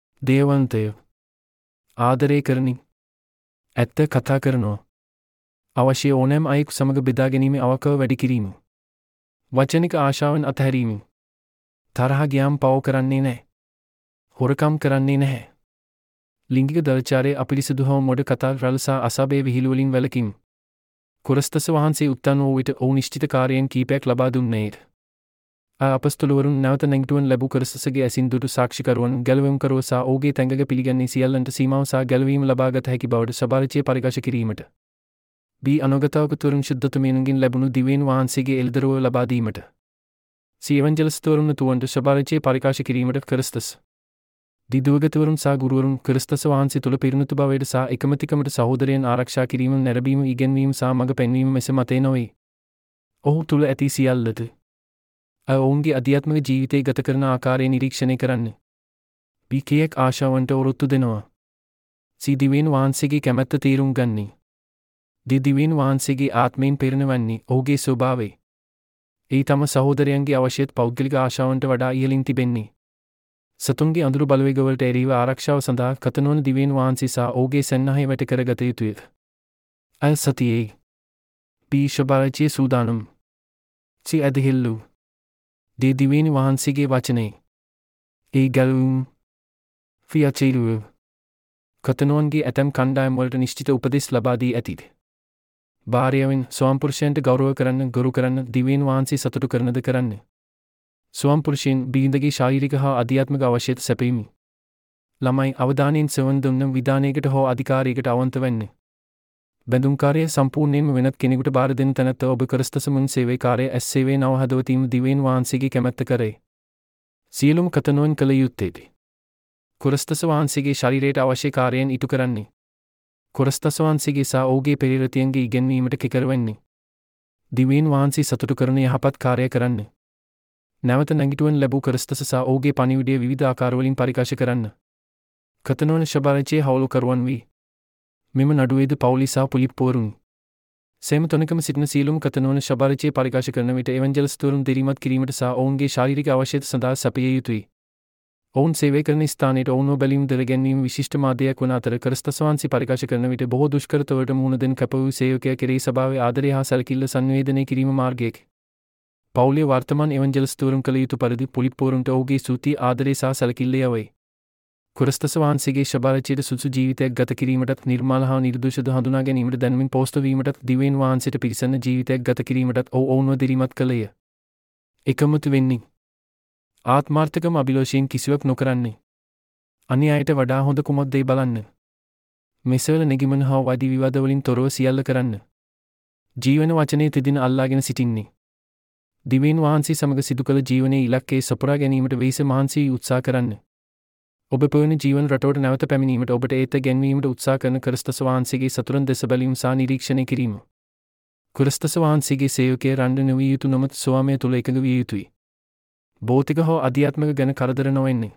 දේවන්තය ආදරය කරනි ඇත්ත කතා කරනවා අවශ්‍ය ඕනෑම අයෙකු සමග බෙදා ගැනීමේ අවකව වැඩි කිරීම. වචනික ආශාවන් අතහැරීම. තරහ ගියාම පව කරන්නේ නැහැ. හොරකම් කරන්නේ නැහැ. ලිංගික දළචාරයේ අපිරිසිදු හෝ මොඩ කතා රළ සහ අසභ්‍ය විහිළු වලින් වැළකීම. කුරස්තස වහන්සේ උත්තන් වූ විට ඔවුන් නිශ්චිත කාර්යයන් කීපයක් ලබා දුන්නේය. අපස්තොලවරුන් නැවත නැගිටුවන් ලැබූ කුරස්තසගේ ඇසින් දුටු සාක්ෂිකරුවන් ගැලවීම්කරුවෝ සහ ඔහුගේ තැඟක පිළිගන්නේ සියල්ලන්ට සීමාව සහ ගැලවීම ලබාගත හැකි බවට සභාරචය පරිකාශ කිරීමට. අනුගතවකතුවරුන් ශුද්ධතුමයන්ගෙන් ලැබුණු දිවයින් වහන්සේගේ එල්දරුව ලබා දීමට. එවංජලිස්තවරුන් තුවන්ට සභාරචය පරිකාශ කිරීමට ක්‍රිස්තස්. දිදුවගතවරුන් සහ ගුරුවරුන් ක්‍රිස්තස් වහන්සේ තුළ පිරිනුතු බවයට සහ එකමතිකමට සහෝදරයන් ආරක්ෂා කිරීම නැරඹීම ඉගෙනවීම සහ මඟ පෙන්වීම මෙස මතේ නොවේ. ඔහු තුළ ඇති සියල්ලද ඔවුන්ගේ අධ්‍යාත්මික ජීවිතය ගත කරන ආකාරය නිරීක්ෂණය කරන්න. කීයක් ආශාවන්ට ඔරොත්තු දෙනවා. දිවයින් වහන්සේගේ කැමැත්ත තේරුම් ගන්නේ. දිවයින් වහන්සේගේ ආත්මයෙන් පෙරණවන්නේ ඔහුගේ ස්වභාවය. ඒ තම සහෝදරයන්ගේ අවශ්‍යත් පෞද්ගලික ආශාවන්ට වඩා ඉහළින් තිබෙන්නේ. සතුන්ගේ අඳුරු බලවේගවලට එරෙහිව ආරක්ෂාව සඳහා කතනවන දිවයින් වහන්සේ සහ ඔහුගේ සැන්නහය වැට කරගත යුතුය. සතියේ සභාරචය සූදානම්. ඇදහිල්ලු. දිවයින් වහන්සේගේ වචනේ. ගැලවීම්. අචේරුව. කතනවන්ගේ ඇතැම් කණ්ඩායම් වලට නිශ්චිත උපදෙස් ලබා දී ඇතිද. භාර්යාවෙන් ස්වාම්පුරුෂයන්ට ගෞරව කරන්න, ගරු කරන්න, දිවයින් වහන්සේ සතුටු කරනද කරන්න. ස්වාම්පුරුෂයන් බිරිඳගේ ශාරීරික හා අධ්‍යාත්මික අවශ්‍යතා සැපයීම. ළමයි අවධානයෙන් සෙවන් දුන්න විධානයකට හෝ අධිකාරියකට අවන්ත වෙන්න. බැඳුම්කාරය සම්පූර්ණයෙන්ම වෙනත් කෙනෙකුට බාර දෙන තැනැත්ත ඔබ ක්‍රිස්තස් මුන් සේවකාරය ඇස් සේවයේ නව හදවතින් දිවයින් වහන්සේගේ කැමැත්ත කරේ. සියලුම කතනෝන් කළ යුත්තේද. ක්‍රිස්තස් වහන්සේගේ ශරීරයට අවශ්‍ය කාර්යයන් ඉටු කරන්නේ. ක්‍රිස්තස් වහන්සේගේ සහ ඔහුගේ පෙරේතයන්ගේ ඉගෙනවීමට කෙකරවන්නේ. දිවයින් වහන්සේ සතුටු කරන යහපත් කාර්යය කරන්න. නැවත නැගිටුවන් ලැබූ ක්‍රිස්තස් සහ ඔහුගේ පණිවිඩය විවිධ ආකාරවලින් පරිකාශ කරන්න. කතනෝන ශභාරචයේ හවුලුකරුවන් වී. මෙම නඩුවේද පවුලි සහ පුලිප්පුවරුන්. සෑම තැනකම සිටින සියලුම කතනෝන ශභාරචයේ පරිකාශ කරන විට එවංජලිස්තවරුන් දිරිමත් කිරීමට සහ ඔවුන්ගේ ශාරීරික අවශ්‍යතා සඳහා සැපිය යුතුයි. ඔවුන් සේවය කරන ස්ථානයට ඔවුන්ව බැලීම දරගැන්වීම විශිෂ්ට මාධ්‍යයක් වන අතර ක්‍රිස්තස් වහන්සේ පරිකාශ කරන විට බොහෝ දුෂ්කරතවලට මුහුණ දෙන කැප වූ සේවකයා කෙරෙහි සභාවේ ආදරය හා සැලකිල්ල සංවේදනය කිරීම මාර්ගයකි. පවුලේ වර්තමාන එවංජලිස්තවරුන් කළ යුතු පරිදි පුලිප්පුවරුන්ට ඔහුගේ ස්තුති ආදරය සහ සැලකිල්ල යවයි. ක්‍රිස්තස් වහන්සේගේ ශභාරචයට සුසු ජීවිතයක් ගත කිරීමටත් නිර්මාල හා නිර්දෝෂද හඳුනා ගැනීමට දැනුමින් පෝස්ත වීමටත් දිවයින් වහන්සේට පිරිසන්න ජීවිතයක් ගත කිරීමටත් ඔවුන්ව දිරිමත් කළේය. එකමුතු වෙන්නේ. ආත්මාර්ථකම අභිලාෂයෙන් කිසිවක් නොකරන්නේ. අන්‍යයට වඩා හොඳ කුමක්දයි බලන්න. මෙසවල නෙගිමන හා වාදී විවාදවලින් තොරව සියල්ල කරන්න. ජීවන වචනේ තිදින අල්ලාගෙන සිටින්නේ. දිවයින් වහන්සේ සමග සිදු කළ ජීවනයේ ඉලක්කය සපුරා ගැනීමට වෙයිස මහන්සි උත්සාහ කරන්න. ඔබ පවන ජීවන රටවට නැවත පැමිණීමට ඔබට ඒත ගැන්වීමට උත්සාහ කරන ක්‍රිස්තස් වහන්සේගේ සතුරන් දෙස බැලීම සහ නිරීක්ෂණය කිරීම. ක්‍රිස්තස් වහන්සේගේ සේවකය රණ්ඩු නොවිය යුතු නොමත් ස්වාමය තුළ එකඟ විය යුතුයි. භෞතික හෝ අධ්‍යාත්මික ගැන කරදර නොවෙන්නේ.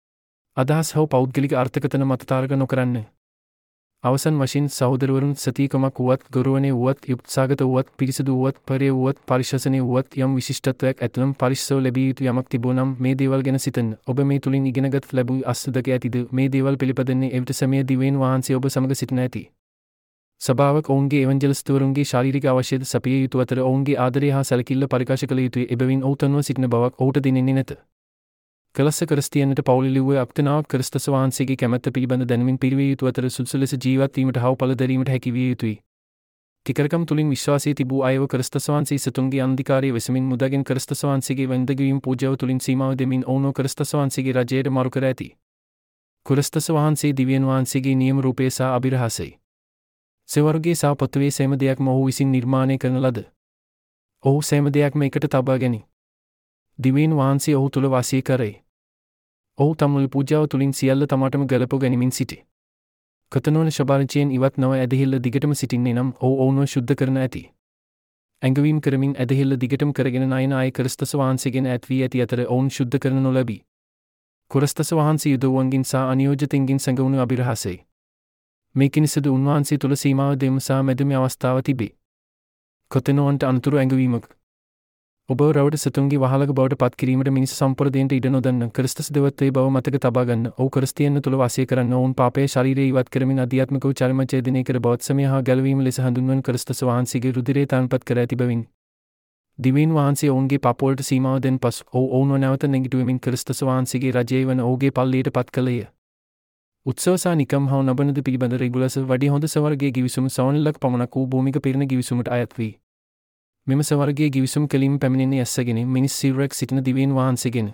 අදහස් හෝ පෞද්ගලික අර්ථකථන මත තාරක නොකරන්න. අවසන් වශයෙන් සහෝදරවරුන් සතියකමක් වුවත්, ගෞරවණීය වුවත්, යුක්තිසහගත වුවත්, පිරිසිදු වුවත්, පරය වුවත්, පරිශාසනීය වුවත් යම් විශිෂ්ටත්වයක් ඇතනම් පරිස්සව ලැබිය යුතු යමක් තිබුණනම් මේ දේවල් ගැන සිතන්න. ඔබ මේ තුලින් ඉගෙනගත් ලැබූ අස්තදක ඇතිද මේ දේවල් පිළිපදින්නේ එවිට සමය දිවයින් වහන්සේ ඔබ සමග සිටින ඇති. සභාවක ඔවුන්ගේ එවංජලිස්තවරුන්ගේ ශාරීරික අවශ්‍යතා සපිය යුතු අතර ඔවුන්ගේ ආදරය හා සැලකිල්ල පරිකාශ කළ යුතුයි. එබැවින් ඔහු තනුව සිටින බවක් ඔහුට දෙන්නේ නැත. කලස්ස ක්‍රිස්තියන්ට පවුලි ලිව්වේ අක්තනාවක් ක්‍රිස්තස් වහන්සේගේ කැමැත්ත පිළිබඳ දැනුමින් පිරිවිය යුතු අතර සුදුසු ලෙස ජීවත් වීමට හා පළ දැරීමට හැකි විය යුතුයි. තිකරකම් තුලින් විශ්වාසී තිබූ අයව ක්‍රිස්තස් වහන්සේ සතුන්ගේ අන්ධකාරයේ වෙසමින් මුදාගෙන ක්‍රිස්තස් වහන්සේගේ වැන්දගවීම පූජාව තුලින් සීමාව දෙමින් ඔවුන්ව ක්‍රිස්තස් වහන්සේගේ රජයට මාරු කර ඇති. ක්‍රිස්තස් වහන්සේ දිව්‍යන් වහන්සේගේ නියම රූපය සහ අභිරහසයි. සෙවරුගේ සහ පොතේ සෑම දෙයක්ම ඔහු විසින් නිර්මාණය කරන ලද. ඔහු සෑම දෙයක්ම එකට තබා ගැනි. දිවයින් වහන්සේ ඔහු තුල වාසය කරයි. ඔහු තමුල් පූජාව තුලින් සියල්ල තමාටම ගලප ගැනීමෙන් සිටි. කතනෝන ශභාරචයෙන් ඉවත් නොව ඇදහිල්ල දිගටම සිටින්නේ නම් ඔහු ඔවුන්ව ශුද්ධ කරන ඇති. ඇඟවීම් කරමින් ඇදහිල්ල දිගටම කරගෙන නායන ආය ක්‍රිස්තස් වහන්සේගෙන ඇත් වී ඇති අතර ඔවුන් ශුද්ධ කරන නොලැබී. ක්‍රිස්තස් වහන්සේ යුදවුවන්ගෙන් සහ අනියෝජිතින්ගෙන් සැඟවුණු අභිරහසයි. මේකිනිසද උන්වහන්සේ තුල සීමාව දෙම සහ මැදමේ අවස්ථාව තිබේ. කතනෝන්ට අනුතුරු ඇඟවීමක්. ඔබ රවට සතුන්ගේ වහලක බවට පත් කිරීමට මිනිස් සම්ප්‍රදායන්ට ඉඩ නොදන්න ක්‍රිස්තුස් දෙවත්වේ බව මතක තබා ගන්න. ඔව් ක්‍රිස්තියානි තුල වාසය කරන්න ඔවුන් පාපයේ ශරීරය ඉවත් කරමින් අධ්‍යාත්මික වූ චර්මචේදනය කර බෞද්ධසමය හා ගැලවීම ලෙස හඳුන්වන ක්‍රිස්තුස් වහන්සේගේ රුධිරය තන්පත් කර ඇති බවින් දිවයින් වහන්සේ ඔවුන්ගේ පාප වලට සීමාව දෙන පසු ඔවුන්ව නැවත නැගිටුවමින් ක්‍රිස්තුස් වහන්සේගේ රජය වන ඔහුගේ පල්ලියට පත් කළේය. උත්සව සහ නිකම් හා නබනද පිළිබඳ රෙගුලස් වැඩි හොඳ සවර්ගයේ ගිවිසුම සවනලක් පමණක් වූ භූමික පිරින ගිවිසුමට අයත් වී මෙම සවර්ගයේ ගිවිසුම් කලින් පැමිණෙන්නේ ඇස්සගෙන මිනිස් සිරුරක් සිටින දිවයින් වහන්සේගෙන.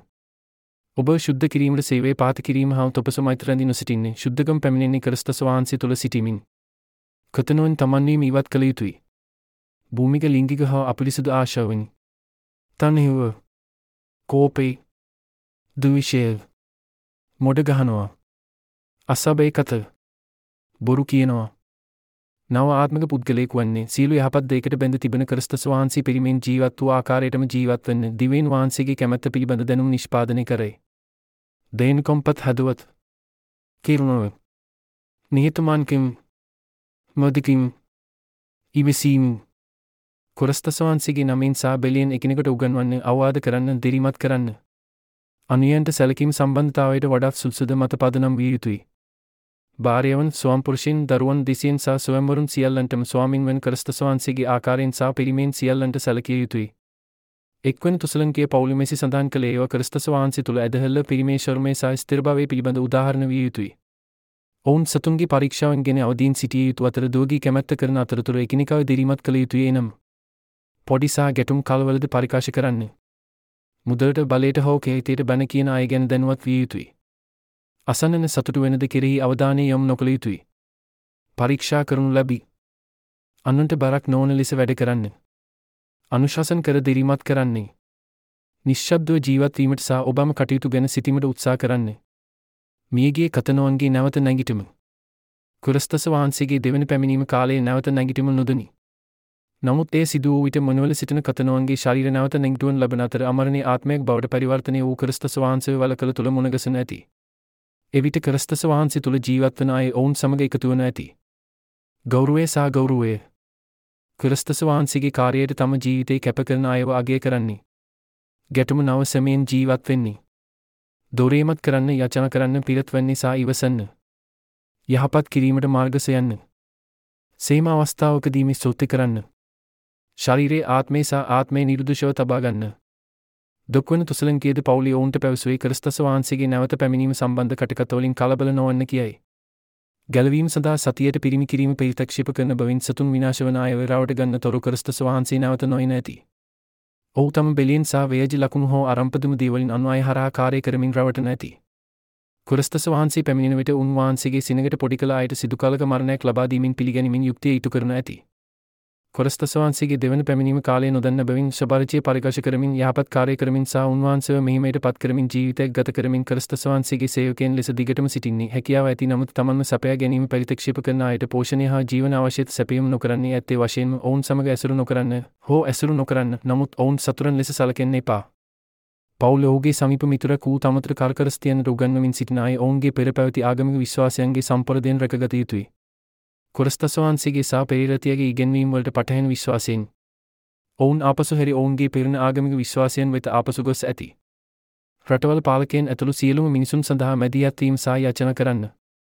ඔබ ශුද්ධ කිරීමට සේවය පාත කිරීම හා තොපස මෛත්‍ර රැඳී නොසිටින්නේ ශුද්ධකම් පැමිණෙන්නේ ක්‍රිස්තුස් වහන්සේ තුල සිටීමෙන්. කතනෝන් තමන්වීම ඉවත් කළ යුතුයි. භූමික ලිංගික හා අපිරිසුදු ආශාවෙන් තණ්හාව කෝපේ ද්වේෂය මොඩ ගහනවා අසබේ කත බොරු කියනවා නව ආත්මික පුද්ගලයෙක් වන්නේ සීල යහපත් දෙයකට බැඳ තිබෙන ක්‍රිස්තුස් වහන්සේ පිරිමෙන් ජීවත් වූ ආකාරයටම ජීවත් වෙන්න දිවයින් වහන්සේගේ කැමැත්ත පිළිබඳ දැනුම් නිෂ්පාදනය කරයි. දෙයින් කොම්පත් හදවත් කිරුණව නිහතමාන්කම් මොදිකින් ඉවසීම ක්‍රිස්තුස් වහන්සේගේ නමින් සා බෙලියෙන් එකිනෙකට උගන්වන්න අවවාද කරන්න දිරිමත් කරන්න අනුයන්ට සැලකීම් සම්බන්ධතාවයට වඩාත් සුදුසුද මත පදනම් විය යුතුයි. භාර්යාවන් ස්වාම්පුරුෂයන් දරුවන් දිසියෙන් සහ ස්වයංවරුන් සියල්ලන්ටම ස්වාමින් වන් ක්‍රිස්තුස් වහන්සේගේ ආකාරයෙන් සහ පිරිමෙන් සියල්ලන්ට සැලකිය යුතුයි. එක්වන තුසලන්ගේ පෞලුමෙසි සඳහන් කළේ ඒවා ක්‍රිස්තුස් වහන්සේ තුළ ඇදහිල්ල පිරිමේ ශර්මයේ සහ ස්ථිරභාවයේ පිළිබඳ උදාහරණ විය යුතුයි. ඔවුන් සතුන්ගේ පරීක්ෂාවෙන් ගෙන අවදීන් සිටිය යුතු අතර දුවගේ කැමැත්ත කරන අතරතුර එකිනෙකාව දිරිමත් කළ යුතුයි. එනම් පොඩි සහ ගැටුම් කලවලද පරිකාශ කරන්න. මුදලට බලයට හෝ කේතයට බැන කියන අය ගැන දැනුවත් විය යුතුයි. අසන්නන සතුටු වෙනද කෙරෙහි අවධානය යොමු නොකළ යුතුයි. පරීක්ෂා කරනු ලැබී අනුන්ට බරක් නොවන ලෙස වැඩ කරන්න. අනුශාසන කර දිරිමත් කරන්නේ. නිශ්ශබ්දව ජීවත් වීමට සහ ඔබම කටයුතු ගැන සිටීමට උත්සාහ කරන්න. මියගිය කතනෝන්ගේ නැවත නැගිටීම. ක්‍රිස්තුස් වහන්සේගේ දෙවන පැමිණීම කාලයේ නැවත නැගිටීම නොදනි. නමුත් ඒ සිදු වූ විට මොනවල සිටින කතනෝන්ගේ ශරීර නැවත නැගිටුවන ලබන අතර අමරණීය ආත්මයක් බවට පරිවර්තනය වූ ක්‍රිස්තුස් වහන්සේ වලකල තුල මුණගැසෙන ඇති. එවිට ක්‍රිස්තුස් වහන්සේ තුල ජීවත් වන අය ඔවුන් සමග එකතු වන ඇති. ගෞරවය සහ ගෞරවය. ක්‍රිස්තුස් වහන්සේගේ කාර්යයට තම ජීවිතේ කැප කරන අයව අගය කරන්නේ. ගැටුම නව සමයෙන් ජීවත් වෙන්නේ. දොරේමත් කරන්න යචන කරන්න පිරත් වෙන්නේ සහ ඉවසන්න. යහපත් කිරීමට මාර්ග සොයන්න. සේම අවස්ථාවකදී මේ සොත්ති කරන්න. ශරීරයේ ආත්මේ සහ ආත්මේ නිරුදුෂව තබා ගන්න. දුක්වන තුසලන්කේද පෞලි ඔවුන්ට පැවසුවේ ක්‍රිස්තුස් වහන්සේගේ නැවත පැමිණීම සම්බන්ධ කටකතවලින් කලබල නොවන්න කියයි. ගැලවීම සඳහා සතියට පිරිමි කිරීම ප්‍රතික්ෂේප කරන බවින් සතුන් විනාශ වන අයව රවට ගන්න තොරු ක්‍රිස්තුස් වහන්සේ නැවත නොයන ඇති. ඔහු තම බෙලියෙන් සහ වේජ ලකුණු හෝ අරම්පදුම දේවලින් අන් අය හරහා කාර්ය කරමින් රවටන ඇති. ක්‍රිස්තුස් වහන්සේ පැමිණෙන විට උන්වහන්සේගේ සිනගට පොඩි කළ අයට සිදු කලක මරණයක් ලබා දීමින් පිළිගැනීමෙන් යුක්තිය ඉටු කරන ඇති. ක්‍රිස්තුස් වහන්සේගේ දෙවන පැමිණීම කාලය නොදන්න බැවින් ස්වභාවය පරිකාශ කරමින් යහපත් කාර්ය කරමින් සහ උන්වහන්සේව මෙහිමයට පත් කරමින් ජීවිතයක් ගත කරමින් ක්‍රිස්තුස් වහන්සේගේ සේවකයන් ලෙස දිගටම සිටින්නේ හැකියාව ඇති නමුත් තමන්ම සපයා ගැනීම ප්‍රතික්ෂේප කරන අයට පෝෂණය හා ජීවන අවශ්‍යත සැපයීම නොකරන්නේ ඇත්තේ වශයෙන්ම ඔවුන් සමග ඇසුරු නොකරන්න හෝ ඇසුරු නොකරන්න නමුත් ඔවුන් සතුරන් ලෙස සැලකෙන්න එපා. පවුල ඔහුගේ සමීප මිතුරෙක් වූ තමතර කර්කරස්තියන්ට උගන්වමින් සිටින අය ඔවුන්ගේ පෙර පැවති ආගමික විශ්වාසයන්ගේ සම්ප්‍රදායන් රැකගත යුතුයි. ක්‍රිස්තුස් වහන්සේගේ සහ පෙරේරතියගේ ඉගැන්වීම් වලට පටහැන විශ්වාසයෙන් ඔවුන් ආපසු හැරි ඔවුන්ගේ පෙරණ ආගමික විශ්වාසයන් වෙත ආපසු ගොස් ඇති. රටවල් පාලකයන් ඇතුළු සියලුම මිනිසුන් සඳහා මැදිහත් වීම සහ යාචනා කරන්න.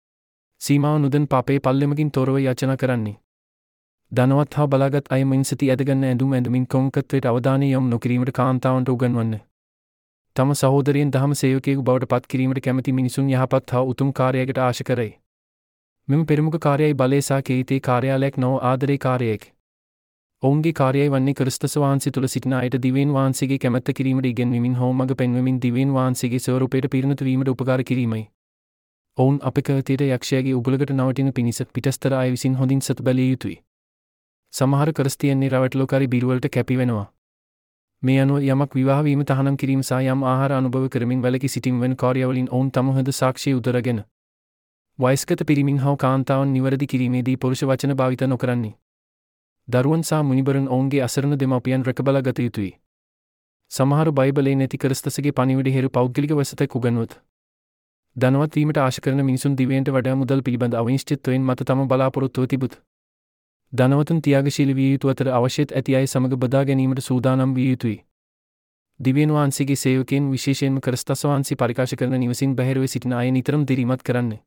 සීමාව නුදන් පාපේ පල්ලෙමකින් තොරව යාචනා කරන්නේ. ධනවත් හා බලාගත් අය මිනිසති ඇදගන්න ඇඳුම් ඇඳමින් කොංකත්වයට අවධානය යොමු නොකිරීමට කාන්තාවන්ට උගන්වන්න. තම සහෝදරයන් දහම සේවකයෙකු බවට පත් කිරීමට කැමති මිනිසුන් යහපත් හා උතුම් කාර්යයකට ආශ කරයි. මෙම පෙරමුඛ කාර්යයි බලය සහ කීර්තියේ කාර්යාලයක් නොව ආදරේ කාර්යයක්. ඔවුන්ගේ කාර්යය වන්නේ ක්‍රිස්තුස් වහන්සේ තුල සිටින අයට දිවයින් වහන්සේගේ කැමැත්ත කිරීමට ඉගෙනීමෙන් හෝ මඟ පෙන්වමින් දිවයින් වහන්සේගේ ස්වරූපයට පිරිනත වීමට උපකාර කිරීමයි. ඔවුන් අපකතියට යක්ෂයාගේ උගලකට නවටින පිණිස පිටස්තර අය විසින් හොඳින් සතු බැලිය යුතුයි. සමහර ක්‍රිස්තියන්ගේ රවට්ලෝකාරී බිරුවලට කැපි වෙනවා. මේ අනුව යමක් විවාහ වීම තහනම් කිරීම සහ යම් ආහාර අනුභව කරමින් වැළකී සිටීම වැනි කාර්යවලින් ඔවුන් තම හොඳ සාක්ෂි උදරගෙන වයස්ගත පිරිමින් හා කාන්තාවන් නිවැරදි කිරීමේදී පුරුෂ වචන භාවිත නොකරන්නේ. දරුවන් සහ මුනිවරුන් ඔවුන්ගේ අසරණ දෙමාපියන් රැකබලා ගත යුතුයි. සමහර බයිබලයේ නැති ක්‍රිස්තුස්ගේ පණිවිඩ හේරු පෞද්ගලික වසතක් උගන්වත. ධනවත් වීමට ආශ කරන මිනිසුන් දිවයින්ට වඩා මුදල් පිළිබඳ අවිනිශ්චිතත්වයෙන් මත තම බලාපොරොත්තුව තිබුත්. ධනවතුන් ත්‍යාගශීලී විය යුතු අතර අවශ්‍යත් ඇති අය සමග බදා ගැනීමට සූදානම් විය යුතුයි. දිව්‍යන් වහන්සේගේ සේවකයන් විශේෂයෙන්ම ක්‍රිස්තුස් වහන්සේ පරිකාශ කරන නිවසින් බැහැරව සිටින අය නිතරම දිරිමත් කරන්නේ.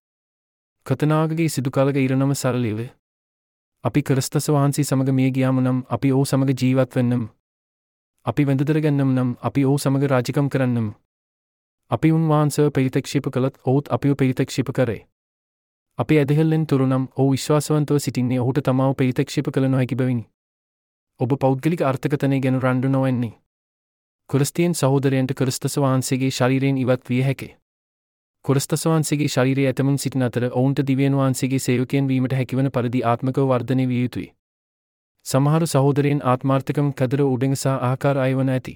කතනාගගේ සිදු කාලක ඉරණම සරලව. අපි ක්‍රිස්තුස් වහන්සේ සමග මිය ගියාම නම් අපි ඔහු සමග ජීවත් වෙන්නම. අපි වැඳදරගන්නම නම් අපි ඔහු සමග රාජකම් කරන්නම. අපි උන්වහන්සේව ප්‍රතික්ෂේප කළත් ඔහුත් අපිව ප්‍රතික්ෂේප කරේ. අපි ඇදහිල්ලෙන් තුරු නම් ඔහු විශ්වාසවන්තව සිටින්නේ ඔහුට තමාව ප්‍රතික්ෂේප කළ නොහැකි බැවිනි. ඔබ පෞද්ගලික අර්ථකථනය ගැන රණ්ඩු නොවෙන්නේ. ක්‍රිස්තියන් සහෝදරයන්ට ක්‍රිස්තුස් වහන්සේගේ ශරීරයෙන් ඉවත් විය හැකිය. ක්‍රිස්තුස් වහන්සේගේ ශරීරයේ ඇතමුන් සිටින අතර ඔවුන්ට දිව්‍යන් වහන්සේගේ සේවකයන් වීමට හැකිවන පරිදි ආත්මිකව වර්ධනය විය යුතුයි. සමහර සහෝදරයන් ආත්මාර්ථකම් කදර උඩඟ සහ ආකාර අයවන ඇති.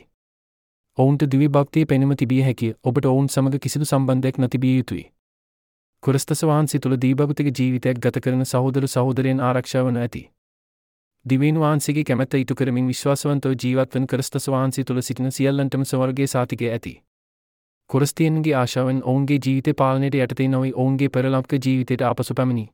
ඔවුන්ට දිව්‍ය භක්තිය පෙනුම තිබිය හැකිය. ඔබට ඔවුන් සමග කිසිදු සම්බන්ධයක් නොතිබිය යුතුයි. ක්‍රිස්තුස් වහන්සේ තුළ දීභෞතික ජීවිතයක් ගත කරන සහෝදර සහෝදරයන් ආරක්ෂා වන ඇති. දිව්‍යන් වහන්සේගේ කැමැත්ත ඉටු කරමින් විශ්වාසවන්තව ජීවත් වන ක්‍රිස්තුස් වහන්සේ තුළ සිටින සියල්ලන්ටම ස්වර්ගයේ සාතිකය ඇති. ක්‍රිස්තියන්ගේ ආශාවෙන් ඔවුන්ගේ ජීවිතේ පාලනයට යටතේ නොවී ඔවුන්ගේ පෙරළමක ජීවිතයට ආපසු පැමිණි.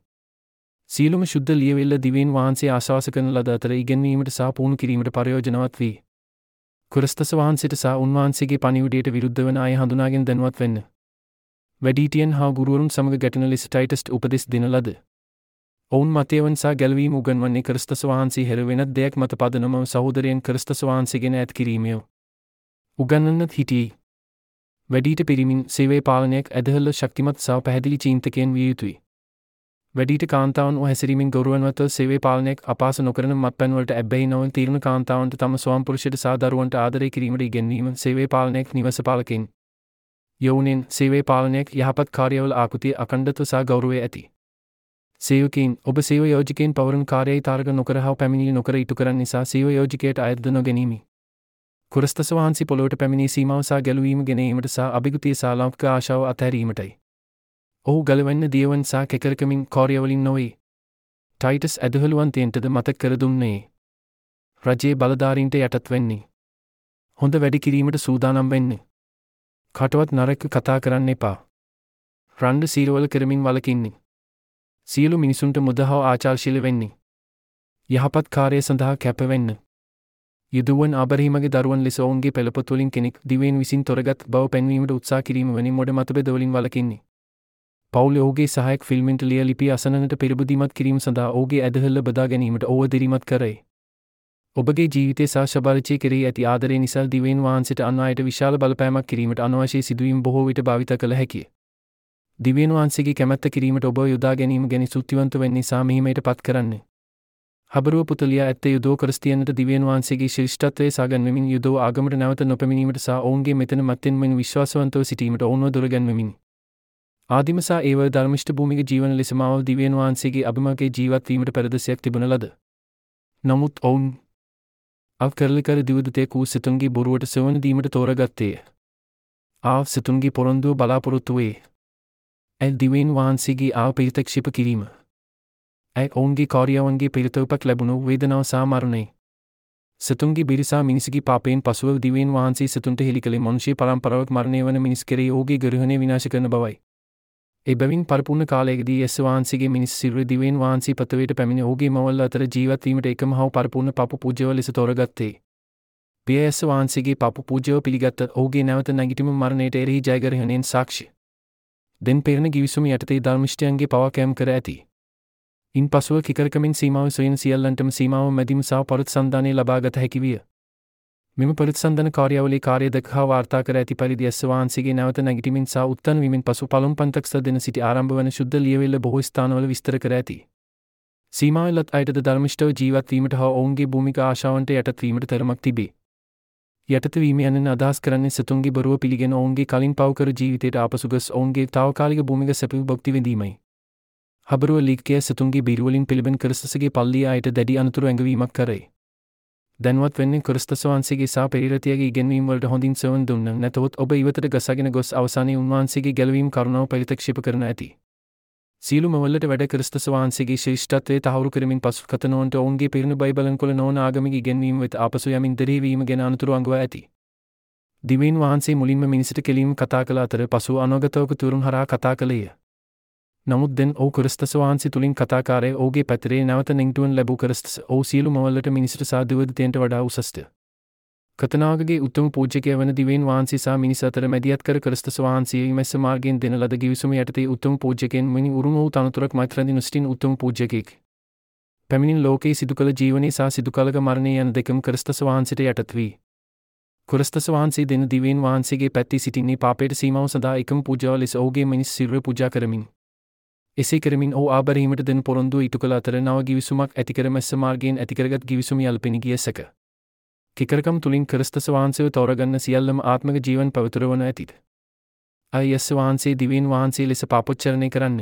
සීලම ශුද්ධ ලියවිල්ල දිව්‍යන් වහන්සේ ආශාස කරන ලද අතර ඉගෙනීමට සහ පුහුණු කිරීමට ප්‍රයෝජනවත් වේ. ක්‍රිස්තුස් වහන්සේට සහ උන්වහන්සේගේ පණිවිඩයට විරුද්ධ වන අය හඳුනාගෙන දැනුවත් වෙන්න. වැඩිහිටියන් හා ගුරුවරුන් සමග ගැටෙන ලෙස ටයිටස්ට උපදෙස් දෙන ලද. ඔවුන් මතයවන් සහ ගැලවීම උගන්වන්නේ ක්‍රිස්තුස් වහන්සේ හැර වෙනත් දෙයක් මත පදනමව සහෝදරයන් ක්‍රිස්තුස් වහන්සේගෙන ඈත් කිරීමය. උගන්වන්නත් හිටියේ. වැඩිහිට පිරිමින් සේවයේ පාලනයක් ඇදහිල්ල ශක්තිමත් සහ පැහැදිලි චින්තකයන් විය යුතුයි. වැඩිහිට කාන්තාවන් හැසිරීමෙන් ගෞරවන්වත්ව සේවයේ පාලනයක් අපහාස නොකරන මත්පැන් වලට ඇබ්බැහි නොවන තීරණ කාන්තාවන්ට තම ස්වාමිපුරුෂයට සහ දරුවන්ට ආදරය කිරීමට ඉගෙනීම සේවයේ පාලනයක් නිවස පාලකයන්. යෞවනයන් සේවයේ පාලනයක් යහපත් කාර්යවල ආකෘතිය අඛණ්ඩත්ව සහ ගෞරවය ඇති. සේවකයන් ඔබ සේව යෝජකයන් පවරන කාර්යයි තාරක නොකර හා පැමිණිලි නොකර ඉටු කරන්න නිසා සේව යෝජකයට අයත් නොගැනීමි. ක්‍රිස්තුස් වහන්සේ පොළොවට පැමිණී සීමාව සහ ගැලවීම ගෙනීමට සහ අභිගතිය සහ ලෞකික ආශාව අතහැරීමටයි. ඔහු ගලවන්න දියවන් සහ කැකරකමින් කාර්යවලින් නොවේ. ටයිටස් ඇදහිල්ලුවන්තයන්ටද මතක් කර දුන්නේ. රජයේ බලධාරීන්ට යටත් වෙන්නේ. හොඳ වැඩි කිරීමට සූදානම් වෙන්නේ. කටවත් නරක කතා කරන්න එපා. රණ්ඩු සීලවල කරමින් වළකින්නේ. සියලු මිනිසුන්ට මුදහව ආචාරශීලී වෙන්නේ. යහපත් කාර්යය සඳහා කැප වෙන්න. යුදුවන් ආබරහිමගේ දරුවන් ලෙස ඔවුන්ගේ පෙළපොත් වලින් කෙනෙක් දිවයින් විසින් තොරගත් බව පෙන්වීමට උත්සාහ කිරීම වැනි මොඩ මතභේද වලින් වළකින්නේ. පවුල ඔහුගේ සහායක ෆිල්මින්ට ලිය ලිපි අසන්නට පෙරබුදීමත් කිරීම සඳහා ඔහුගේ ඇදහිල්ල බදා ගැනීමට ඔහුව දිරිමත් කරයි. ඔබගේ ජීවිතයේ සහ ශබරිචය කෙරෙහි ඇති ආදරය නිසා දිවයින් වහන්සේට අන් අයට විශාල බලපෑමක් කිරීමට අනවශ්‍ය සිදුවීම් බොහෝ විට භාවිත කළ හැකිය. දිව්‍යන් වහන්සේගේ කැමැත්ත කිරීමට ඔබ යොදා ගැනීම ගැන සුත්තිවන්ත වෙන්න නිසා මෙහිමයට පත් කරන්න. හබරුව පුතලියා ඇත්තේ යුදෝ ක්‍රිස්තියන්ට දිව්‍යන් වහන්සේගේ ශ්‍රේෂ්ඨත්වයේ සාගන්වමින් යුදෝ ආගමට නැවත නොපැමිණීමට සහ ඔවුන්ගේ මෙතන මත්තෙන්මෙන් විශ්වාසවන්තව සිටීමට ඔවුන්ව දුරගැන්වමින්. ආදිම සහ ඒව ධර්මිෂ්ඨ භූමික ජීවන ලෙසමාව දිව්‍යන් වහන්සේගේ අභිමගේ ජීවත් වීමට පෙරදෙසයක් තිබුණ ලද. නමුත් ඔවුන් අවකරලිකර දිවදතෙක් වූ සිතුන්ගේ බොරුවට සෙවන දීමට තෝරගත්තේය. සිතුන්ගේ පොරොන්දුව බලාපොරොත්තු වේ. දිවයින් වහන්සේගේ ප්‍රතික්ෂේප කිරීම. ඔවුන්ගේ කාර්යවන්ගේ පිළිතුරක් ලැබුණු වේදනාව සහ මරණය. සිතුන්ගේ බිරිසා මිනිසගේ පාපයෙන් පසුව දිවයින් වහන්සේ සිතුන්ට හෙළි කළේ මනුෂ්‍ය පරම්පරාවක් මරණය වන මිනිස් කෙරෙහි ඔහුගේ ගෘහණය විනාශ කරන බවයි. එබැවින් පරිපූර්ණ කාලයකදී යේසුස් වහන්සේගේ මිනිස් සිරුර දිවයින් වහන්සේ පතවයට පැමිණ ඔහුගේ මවල් අතර ජීවත් වීමට එකම හා පරිපූර්ණ පපු පූජ්‍යව ලෙස තෝරගත්තේ. යේසුස් වහන්සේගේ පපු පූජ්‍යව පිළිගත් ඔහුගේ නැවත නැගිටීම මරණයට එරෙහි ජයග්‍රහණයෙන් සාක්ෂි. දෙන් පෙරණ ගිවිසුම යටතේ ධර්මිෂ්ඨයන්ගේ පවා කැම් කර ඇති. ඉන් පසුව කිකරකමින් සීමාව සොයන සියල්ලන්ටම සීමාව මැදිම සහ පරිත්සන්දානය ලබාගත හැකි විය. මෙම පරිත්සන්දන කාර්යාවලී කාර්ය දක්වා වාර්තා කර ඇති පරිදි යේසුස් වහන්සේගේ නැවත නැගිටීමෙන් සහ උත්ථාන වීමෙන් පසු පළමු පන්තක්ස දෙන සිටි ආරම්භ වන ශුද්ධ ලියවිල්ල බොහෝ ස්ථානවල විස්තර කර ඇති. සීමාවලත් අයටද ධර්මිෂ්ඨව ජීවත් වීමට හා ඔවුන්ගේ භූමික ආශාවන්ට යටත් වීමට තරමක් තිබේ. යටත වීම යන්න අදහස් කරන්නේ සිතුන්ගේ බොරුව පිළිගෙන ඔවුන්ගේ කලින් පව්කර ජීවිතයට ආපසු ගොස් ඔවුන්ගේ තාවකාලික භූමික සැප භුක්ති විඳීමයි. හබරුව ලීක්කය සිතුන්ගේ බිරුවලින් පිළිබෙන ක්‍රිස්තුස්ගේ පල්ලිය අයට දැඩි අනතුරු ඇඟවීමක් කරයි. දැන්වත් වෙන්නේ ක්‍රිස්තුස් වහන්සේගේ සහ පෙරිරතියගේ ඉගෙනීම් වලට හොඳින් සෙවන දුන්න නැතහොත් ඔබ ඉවතට ගසගෙන ගොස් අවසානයේ උන්වහන්සේගේ ගැලවීම කරුණාව ප්‍රතික්ෂේප කරන ඇති. සියලුම වලට වැඩ ක්‍රිස්තුස් වහන්සේගේ ශ්‍රේෂ්ඨත්වයේ තහවුරු කරමින් පසු කතනෝන්ට ඔවුන්ගේ පිරිණු බයිබලන් කොළ නොවන ආගමික ඉගෙනීම් වෙත ආපසු යමින් දෙරේ වීම ගැන අනතුරු අඟවා ඇති. දිවයින් වහන්සේ මුලින්ම මිනිසට කෙලින්ම කතා කළ අතර පසුව අනෝගතවක තුරුන් හරහා කතා කළේය. නමුත් දැන් ඔහු ක්‍රිස්තුස් වහන්සේ තුලින් කතාකාරය ඔහුගේ පැතරේ නැවත නැගිටුවන් ලැබූ ක්‍රිස්තුස් ඔහු සියලු මවල්ලට මිනිසට සහ දෙවියන්ට වඩා උසස්ය. කතනාවකගේ උත්තම පූජ්‍යකයා වන දිවයින් වහන්සේ සහ මිනිස් අතර මැදිහත් කර ක්‍රිස්තුස් වහන්සේ මැස්ස මාර්ගයෙන් දෙන ලද ගිවිසුම යටතේ උත්තම පූජ්‍යකයන් මිනි උරුම වූ තනතුරක් මත්රැඳි නොසිටින උත්තම පූජ්‍යකෙක්. පැමිණින් ලෝකයේ සිදු කළ ජීවනයේ සහ සිදු කළක මරණය යන දෙකම ක්‍රිස්තුස් වහන්සේට යටත් වී. ක්‍රිස්තුස් වහන්සේ දෙන දිවයින් වහන්සේගේ පැත්තේ සිටින්නේ පාපයට සීමාව සඳහා එකම පූජාව ලෙස ඔහුගේ මිනිස් සිරුර පූජා කරමින්. එසේ කරමින් ඔහු ආබරීමට දෙන පොරොන්දුව ඉටු කළ අතර නව ගිවිසුමක් ඇතිකර මැස්ස මාර්ගයෙන් ඇතිකරගත් ගිවිසුම යල්පෙනී ගිය සැක. කිකරකම් තුලින් ක්‍රිස්තුස් වහන්සේව තෝරගන්න සියල්ලම ආත්මික ජීවන් පවිත්‍රවන ඇතිද. අයස් වහන්සේ දිවයින් වහන්සේ ලෙස පාපොච්චරණය කරන්න.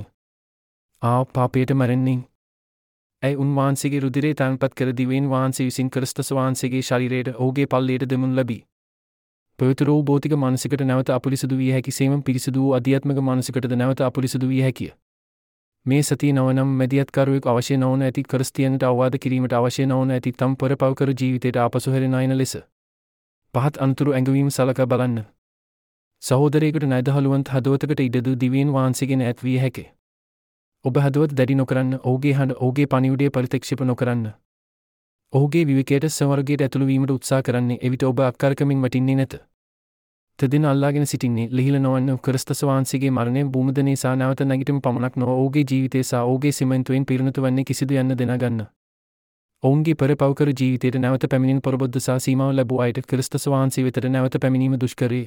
පාපයට මැරෙන්නේ. ඇයි උන්වහන්සේගේ රුධිරය තැන්පත් කර දිවයින් වහන්සේ විසින් ක්‍රිස්තුස් වහන්සේගේ ශරීරයට ඔහුගේ පල්ලයට දෙමුන් ලැබී. පවිත්‍ර වූ භෞතික මානසිකට නැවත අපරිසුදු විය හැකි සේම පිරිසුදු වූ අධ්‍යාත්මික මානසිකටද නැවත අපරිසුදු විය හැකිය. මේ සතිය නවනම් මැදිහත්කරුවෙකු අවශ්‍ය නොවන ඇති ක්‍රිස්තියානිට අවවාද කිරීමට අවශ්‍ය නොවන ඇති තම පෙරපව් ජීවිතයට ආපසු හැරෙන අයන ලෙස. පහත් අනතුරු ඇඟවීම සලකා බලන්න. සහෝදරයෙකුට නැදහලුවන්ත හදවතකට ඉඩදු දිවයින් වහන්සේගෙන ඇත් විය හැකිය. ඔබ හදවත දැඩි නොකරන්න, ඔහුගේ හඬ ඔහුගේ පණිවිඩය පරිත්‍ක්ෂේප නොකරන්න. ඔහුගේ විවේකයට ස්වර්ගයට ඇතුළු වීමට උත්සාහ කරන්නේ එවිට ඔබ අක්කරකමින් වටින්නේ නැත. තදින අල්ලාගෙන සිටින්නේ ලිහිල නොවන්න ක්‍රිස්තුස් වහන්සේගේ මරණය භූමදනේ සහ නැවත නැගිටීම පමණක් නොව ඔහුගේ ජීවිතය සහ ඔහුගේ සිමෙන්තුවෙන් පිරිනතු වන්නේ කිසිදු යන්න දෙනා ගන්න. ඔවුන්ගේ පෙරපව් ජීවිතයට නැවත පැමිණෙන පොරබොද්ද සහ සීමාව ලැබූ අයට ක්‍රිස්තුස් වහන්සේ වෙතට නැවත පැමිණීම දුෂ්කරයි.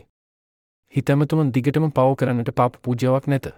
හිතමතුම දිගටම පව කරන්නට පාප පූජාවක් නැත.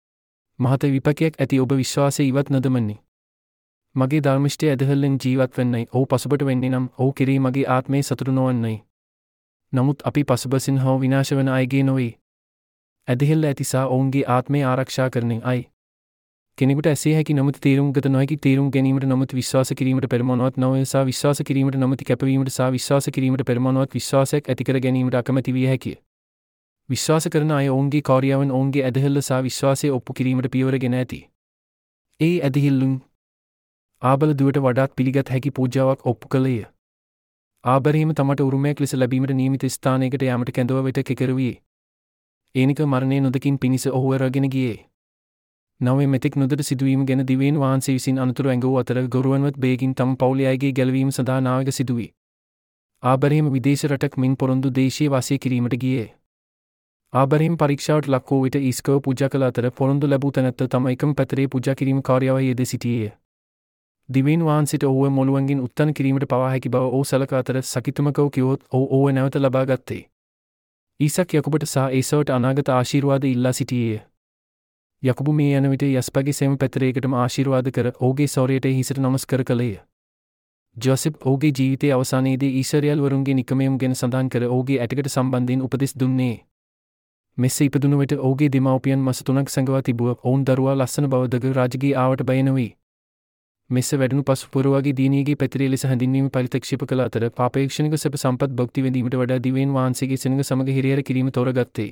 මහත විපකයක් ඇති ඔබ විශ්වාසය ඉවත් නොදමන්නේ. මගේ ධර්මිෂ්ඨය ඇදහිල්ලෙන් ජීවත් වෙන්නයි ඔහු පසුබට වෙන්නේ නම් ඔහු කෙරෙහි මගේ ආත්මය සතුටු නොවන්නයි. නමුත් අපි පසුබසින් හෝ විනාශ වන අයගේ නොවේ. ඇදහිල්ල ඇති සහ ඔවුන්ගේ ආත්මය ආරක්ෂා කරන්නේ අයි. කෙනෙකුට ඇසේ හැකි නමුත් තීරුම් ගත නොහැකි තීරුම් ගැනීමට නමුත් විශ්වාස කිරීමට පෙරමොනවත් නොවේ සහ විශ්වාස කිරීමට නමුත් කැපවීමට සහ විශ්වාස කිරීමට පෙරමොනවත් විශ්වාසයක් ඇති කර ගැනීමට අකමැති විය හැකිය. විශ්වාස කරන අය ඔවුන්ගේ කාර්යාවන් ඔවුන්ගේ ඇදහිල්ල සහ විශ්වාසය ඔප්පු කිරීමට පියවරගෙන ඇති. ඒ ඇදහිල්ලුන් ආබල දුවට වඩාත් පිළිගත් හැකි පූජාවක් ඔප්පු කළේය. ආබරීම තමට උරුමයක් ලෙස ලැබීමට නියමිත ස්ථානයකට යාමට කැඳව වෙත කෙකරුවේ. ඒනික මරණය නොදකින් පිණිස ඔහුව රැගෙන ගියේ. නවය මෙතෙක් නොදට සිදුවීම ගැන දිවයින් වහන්සේ විසින් අනතුරු ඇඟවූ අතර ගොරුවන්වත් බේගින් තම පවුලේ අයගේ ගැලවීම සඳහා නාවක සිදුවී. ආබරීම විදේශ රටක් මින් පොරොන්දු දේශීය වාසය කිරීමට ගියේ. ආබරීම පරීක්ෂාවට ලක් වූ විට ඊස්කව පූජා කළ අතර පොරොන්දු ලැබූ තැනැත්ත තම එකම පැතරේ පූජා කිරීම කාර්යාවහි යෙද සිටියේය. දිවයින් වහන්සේට ඔහුව මොළුවන්ගෙන් උත්තන කිරීමට පවා හැකි බව ඔහු සලකා අතර සකිතුමකව කිව්වොත් ඔහු නැවත ලබා ගත්තේ. ඊසක් යකුබට සහ ඒසවට අනාගත ආශිර්වාද ඉල්ලා සිටියේය. යකුබු මේ යන විට යස්පගේ සෙම පැතරයකටම ආශිර්වාද කර ඔහුගේ සෞරයට හිසට නමස්කර කළේය. ජෝසෙප් ඔහුගේ ජීවිතයේ අවසානයේදී ඊශ්වරයල් වරුන්ගේ නිකමයම් ගැන සඳහන් කර ඔහුගේ ඇටකට සම්බන්ධයෙන් උපදෙස් දුන්නේ. මෙසේ ඉපදුණු විට ඔහුගේ දෙමව්පියන් මස 3ක් සැඟවා තිබුව ඔවුන් දරුවා ලස්සන බවදග රාජකීය ආවට බය නොවී. මෙස වැඩුණු පසු පුරවාගේ දියණියගේ පැතිරේ ලෙස හැඳින්වීම පරිත්‍ක්ෂේප කළ අතර පාපේක්ෂණික සැප සම්පත් භක්ති විඳීමට වඩා දිවයින් වහන්සේගේ සෙනඟ සමග හිරිහැර කිරීම තෝරගත්තේ.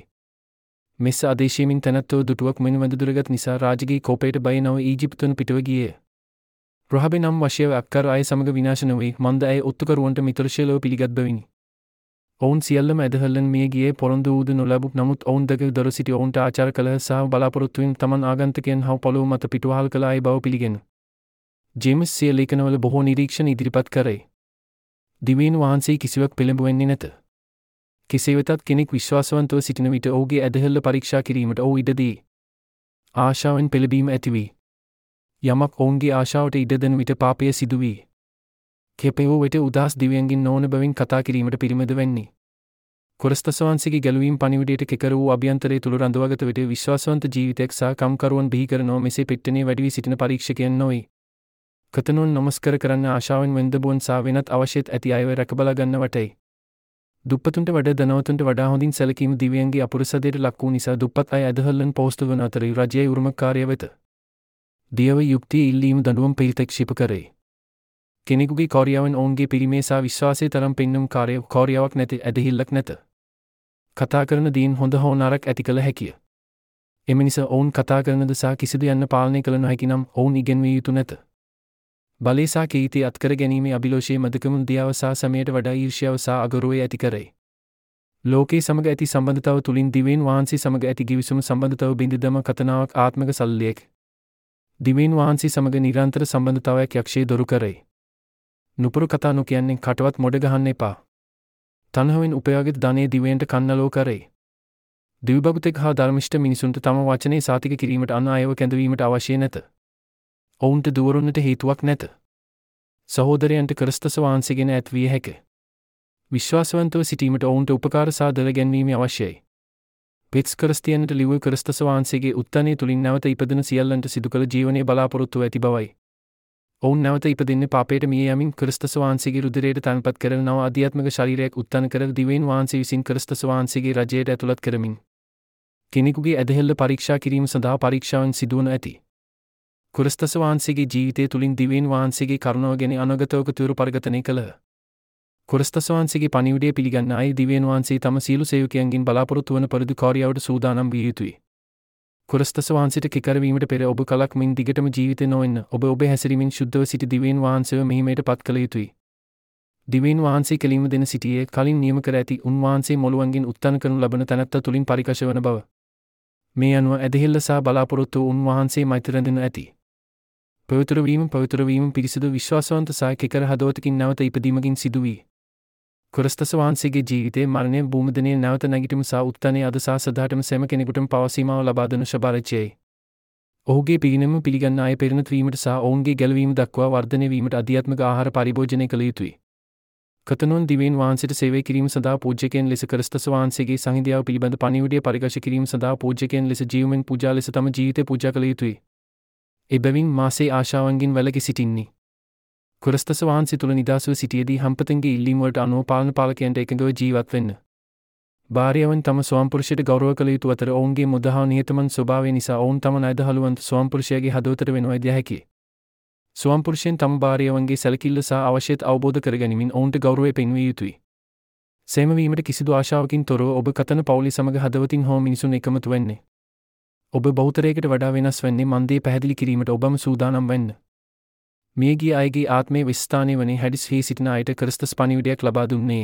මෙස ආදේශයමින් තැනැත්තෝ දුටුවක් මෙන් වැඳ දුරගත් නිසා රාජකීය කෝපයට බය නොව ඊජිප්තුන් පිටව ගියේ. රොහබේ නම් වශයෙන් අක්කර අය සමග විනාශ නොවේ මන්ද අය ඔත්තුකරුවන්ට මිතුරුශීලව පිළිගත් බැවිනි. ඔවුන් සියල්ලම ඇදහිල්ලෙන් මිය ගියේ පොරොන්දු වූද නොලැබු නමුත් ඔවුන් දෙක දොර සිටි ඔවුන්ට ආචාර කළහ සහ බලාපොරොත්තුවෙන් තමන් ආගන්තුකයන් හව පොළොව මත පිටුවහල් කළ අය බව පිළිගෙන. ජේම්ස් සිය ලේඛනවල බොහෝ නිරීක්ෂණ ඉදිරිපත් කරයි. දිවයින් වහන්සේ කිසිවක් පෙළඹ වෙන්නේ නැත. කෙසේ වෙතත් කෙනෙක් විශ්වාසවන්තව සිටින විට ඔහුගේ ඇදහිල්ල පරීක්ෂා කිරීමට ඔහු ඉඩ දී. ආශාවෙන් පෙළඹීම ඇතිවී. යමක් ඔවුන්ගේ ආශාවට ඉඩ දෙන විට පාපය සිදුවී. කෙපෙවෝ විට උදාස් දිව්‍යයන්ගෙන් නොවන බැවින් කතා කිරීමට පිරිමැද වෙන්නේ. ක්‍රිස්තුස් වහන්සේගේ ගැලවීම පණිවිඩයට කෙකර වූ අභ්‍යන්තරයේ තුල රඳවාගත විට විශ්වාසවන්ත ජීවිතයක් සහ කම්කරුවන් බිහි කරනව මෙසේ පෙට්ටනේ වැඩි වී සිටින පරීක්ෂකයන් නොවේ. කතනොන් නමස්කර කරන්න ආශාවෙන් වෙන්දබුවන් සහ වෙනත් අවශ්‍යත් ඇති අයව රැකබලා ගන්න වටයි. දුප්පතුන්ට වඩා ධනවතුන්ට වඩා හොඳින් සැලකීම දිව්‍යයන්ගේ අපුරසදයට ලක් වූ නිසා දුප්පත් අය ඇදහිල්ලෙන් පෝස්තු වන අතර රජයේ උරුමකාරය වෙත. දියව යුක්තිය ඉල්ලීම දඬුවම් පරිත්‍ක්ෂේප කරේ. කෙනෙකුගේ කාර්යාවෙන් ඔවුන්ගේ පිරිමේ සහ විශ්වාසයේ තරම් පෙන්නුම් කාර්යාවක් නැති ඇදහිල්ලක් නැත. කතා කරන දීන් හොඳ හෝ නරක ඇති කළ හැකිය. එම නිසා ඔවුන් කතා කරනද සහ කිසිදු යන්න පාලනය කළ නොහැකි නම් ඔවුන් ඉගෙන්විය යුතු නැත. බලය සහ කීර්තිය අත්කර ගැනීමේ අභිලාෂයේ මදකම දියාව සහ සමයට වඩා ඊර්ෂ්‍යාව සහ අගෞරවය ඇති කරයි. ලෝකයේ සමග ඇති සම්බන්ධතාව තුලින් දිවයින් වහන්සේ සමග ඇති ගිවිසුම සම්බන්ධතාව බිඳදම කතනාවක් ආත්මික සල්ලියක්. දිවයින් වහන්සේ සමග නිරන්තර සම්බන්ධතාවයක් යක්ෂයේ දොරු කරයි. නුපුරු කතා නොකියන්නේ කටවත් මොඩ ගහන්න එපා. තනහවෙන් උපයාගත් ධනය දිවයින්ට කන්නලෝ කරේ. දිවිබගුතෙක් හා ධර්මිෂ්ඨ මිනිසුන්ට තම වචනේ සාතික කිරීමට අන් අයව කැඳවීමට අවශ්‍ය නැත. ඔවුන්ට දුවරුන්නට හේතුවක් නැත. සහෝදරයන්ට ක්‍රිස්තුස් වහන්සේගෙන ඇත්විය හැක. විශ්වාසවන්තව සිටීමට ඔවුන්ට උපකාර සාදල ගැන්වීම අවශ්‍යයි. පෙත්ස් ක්‍රිස්තියන්ට ලිව්ව ක්‍රිස්තුස් වහන්සේගේ උත්ථානය තුලින් නැවත ඉපදෙන සියල්ලන්ට සිදු කළ ජීවනයේ බලාපොරොත්තුව ඇති බවයි. ඔවුන් නැවත ඉපදෙන්නේ පාපයට මිය යමින් ක්‍රිස්තුස් වහන්සේගේ රුධිරයට තන්පත් කරන නව ආධ්‍යාත්මික ශරීරයක් උත්ථාන කර දිවයින් වහන්සේ විසින් ක්‍රිස්තුස් වහන්සේගේ රජයට ඇතුළත් කරමින් කෙනෙකුගේ ඇදහිල්ල පරීක්ෂා කිරීම සඳහා පරීක්ෂාවෙන් සිදුවන ඇති. ක්‍රිස්තුස් වහන්සේගේ ජීවිතය තුලින් දිවයින් වහන්සේගේ කරුණාව ගැන අනගතවක තුරු පරිගතනය කළහ. ක්‍රිස්තුස් වහන්සේගේ පණිවිඩය පිළිගන්න අය දිවයින් වහන්සේ තම සීල සේවකයන්ගෙන් බලාපොරොත්තු වන පරිදි කාර්යයට සූදානම් විය යුතුයි. ක්‍රිස්තුස් වහන්සේට කිකරවීමට පෙර ඔබ කලක් මින් දිගටම ජීවිතේ නොවෙන්න ඔබ හැසිරීමෙන් සුද්ධව සිටි දිවයින් වහන්සේව මෙහිමයට පත් කළ යුතුයි. දිවයින් වහන්සේ කෙලින්ම දෙන සිටියේ කලින් නියම කර ඇති උන්වහන්සේ මොළුවන්ගෙන් උත්ථාන කරනු ලබන තැනැත්තා තුලින් පරිකශ වන බව. මේ අනුව ඇදහිල්ල සහ බලාපොරොත්තු උන්වහන්සේ මෛත්‍ර රැඳෙන ඇති. පවිත්‍ර වීම පිරිසිදු විශ්වාසවන්ත සහ කිකර හදවතකින් නැවත ඉපදීමකින් සිදුවී. ක්‍රිස්තුස් වහන්සේගේ ජීවිතයේ මරණය භූමිදනයේ නැවත නැගිටීම සහ උත්ථානය අද සහ සදාටම සෑම කෙනෙකුටම පවසීමාව ලබා දෙන ශබාරච්‍යයි. ඔහුගේ පිරිනැම පිළිගන්න අය පෙරණත වීමට සහ ඔවුන්ගේ ගැලවීම දක්වා වර්ධනය වීමට අධ්‍යාත්මික ආහාර පරිභෝජනය කළ යුතුයි. කතනොන් දිවයින් වහන්සේට සේවය කිරීම සඳහා පූජ්‍යකයන් ලෙස ක්‍රිස්තුස් වහන්සේගේ සංහිඳියාව පිළිබඳ පණිවිඩය පරිගශ කිරීම සඳහා පූජ්‍යකයන් ලෙස ජීවමෙන් පූජා ලෙස තම ජීවිතය පූජා කළ යුතුයි. එබැවින් මාසේ ආශාවන්ගෙන් වැළකී සිටින්නේ. ක්‍රිස්තුස් වහන්සේ තුල නිදාසව සිටියේදී හම්පතන්ගේ ඉල්ලීම් වලට අනුව පාලන පාලකයන්ට එකඟව ජීවත් වෙන්න. භාර්යාවන් තම ස්වාමිපුරුෂයට ගෞරව කළ යුතු අතර ඔවුන්ගේ මුදහා නිහතමන් ස්වභාවය නිසා ඔවුන් තම නයදහලුවන්ත ස්වාමිපුරුෂයාගේ හදවතට වෙනවා දිය හැකියි. ස්වාමිපුරුෂයන් තම භාර්යාවන්ගේ සැලකිල්ල සහ අවශ්‍යතාව අවබෝධ කරගැනීමෙන් ඔවුන්ට ගෞරවය පෙන්විය යුතුයි. සෑම වීමට කිසිදු ආශාවකින් තොරව ඔබ කතන පවුලේ සමග හදවතින් හෝ මිනිසුන් එකමතු වෙන්නේ. ඔබ බෞතරයකට වඩා වෙනස් වෙන්නේ මන්දේ පැහැදිලි කිරීමට ඔබම සූදානම් වෙන්න. මියගිය අයගේ ආත්මයේ විස්ථානය වනේ හැඩිස් හි සිටින අයට ක්‍රිස්තුස් පණිවිඩයක් ලබා දුන්නේ.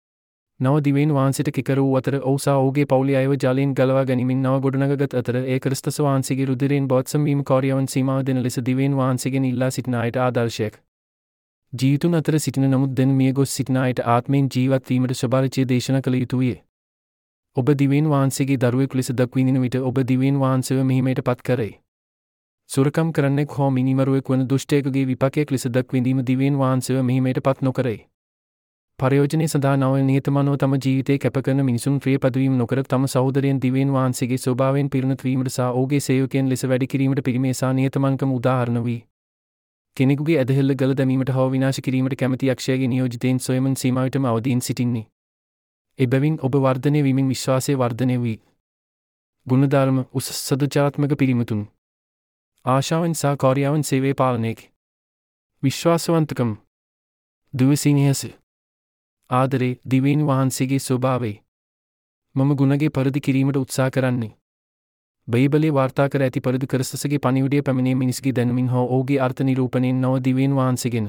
නව දිවයින් වහන්සේට කිකර වූ අතර ඔහු සහ ඔහුගේ පවුලේ අයව ජලයෙන් ගලවා ගැනීමෙන් නව ගොඩනගාගත් අතර ඒ ක්‍රිස්තුස් වහන්සේගේ රුධිරයෙන් බෞද්ධ වීම කාර්යවන් සීමාව දෙන ලෙස දිවයින් වහන්සේගෙන් ඉල්ලා සිටින අයට ආදර්ශයක්. ජීවිතුන් අතර සිටින නමුත් දැන් මිය ගොස් සිටින අයට ආත්මයෙන් ජීවත් වීමට ශබාරචය දේශනා කළ යුතුය. ඔබ දිවයින් වහන්සේගේ දරුවෙකු ලෙස දක්විඳින විට ඔබ දිවයින් වහන්සේව මෙහිමයට පත් කරයි. සුරකම් කරන්නෙක් හෝ මිනිමරුවෙක් වන දුෂ්ටයෙකුගේ විපාකයක් ලෙස දක්විඳීම දිවයින් වහන්සේව මෙහිමයට පත් නොකරයි. පරයෝජනයේ සඳහා නව නිහතමානව තම ජීවිතේ කැප කරන මිනිසුන් ප්‍රිය පදවීම නොකර තම සහෝදරයන් දිවයින් වහන්සේගේ ස්වභාවයෙන් පිරිනත වීමට සහ ඔහුගේ සේවකයන් ලෙස වැඩ කිරීමට පිරිමේ සහ නිහතමානකම උදාහරණ වී කෙනෙකුගේ ඇදහිල්ල ගල දැමීමට හෝ විනාශ කිරීමට කැමැති යක්ෂයාගේ නියෝජිතයින් සොයමන් සීමාවටම අවදීන් සිටින්නේ. එබැවින් ඔබ වර්ධනය වීමෙන් විශ්වාසය වර්ධනය වී ගුණධර්ම උසස් සදාචාරාත්මක පිරිමතුන් ආශාවන් සහ කාර්යාවන් සේවයේ පාලනයක විශ්වාසවන්තකම් දුවසිනියස ආදරේ දිවයින් වහන්සේගේ ස්වභාවය මම ගුණගේ පරිදි කිරීමට උත්සාහ කරන්නේ. බයිබලයේ වාර්තා කර ඇති පරිදි ක්‍රිස්තුස්ගේ පණිවිඩය පැමිණේ මිනිස්ගේ දැනුමින් හෝ ඔහුගේ අර්ථ නිරූපණයෙන් නව දිවයින් වහන්සේගෙන.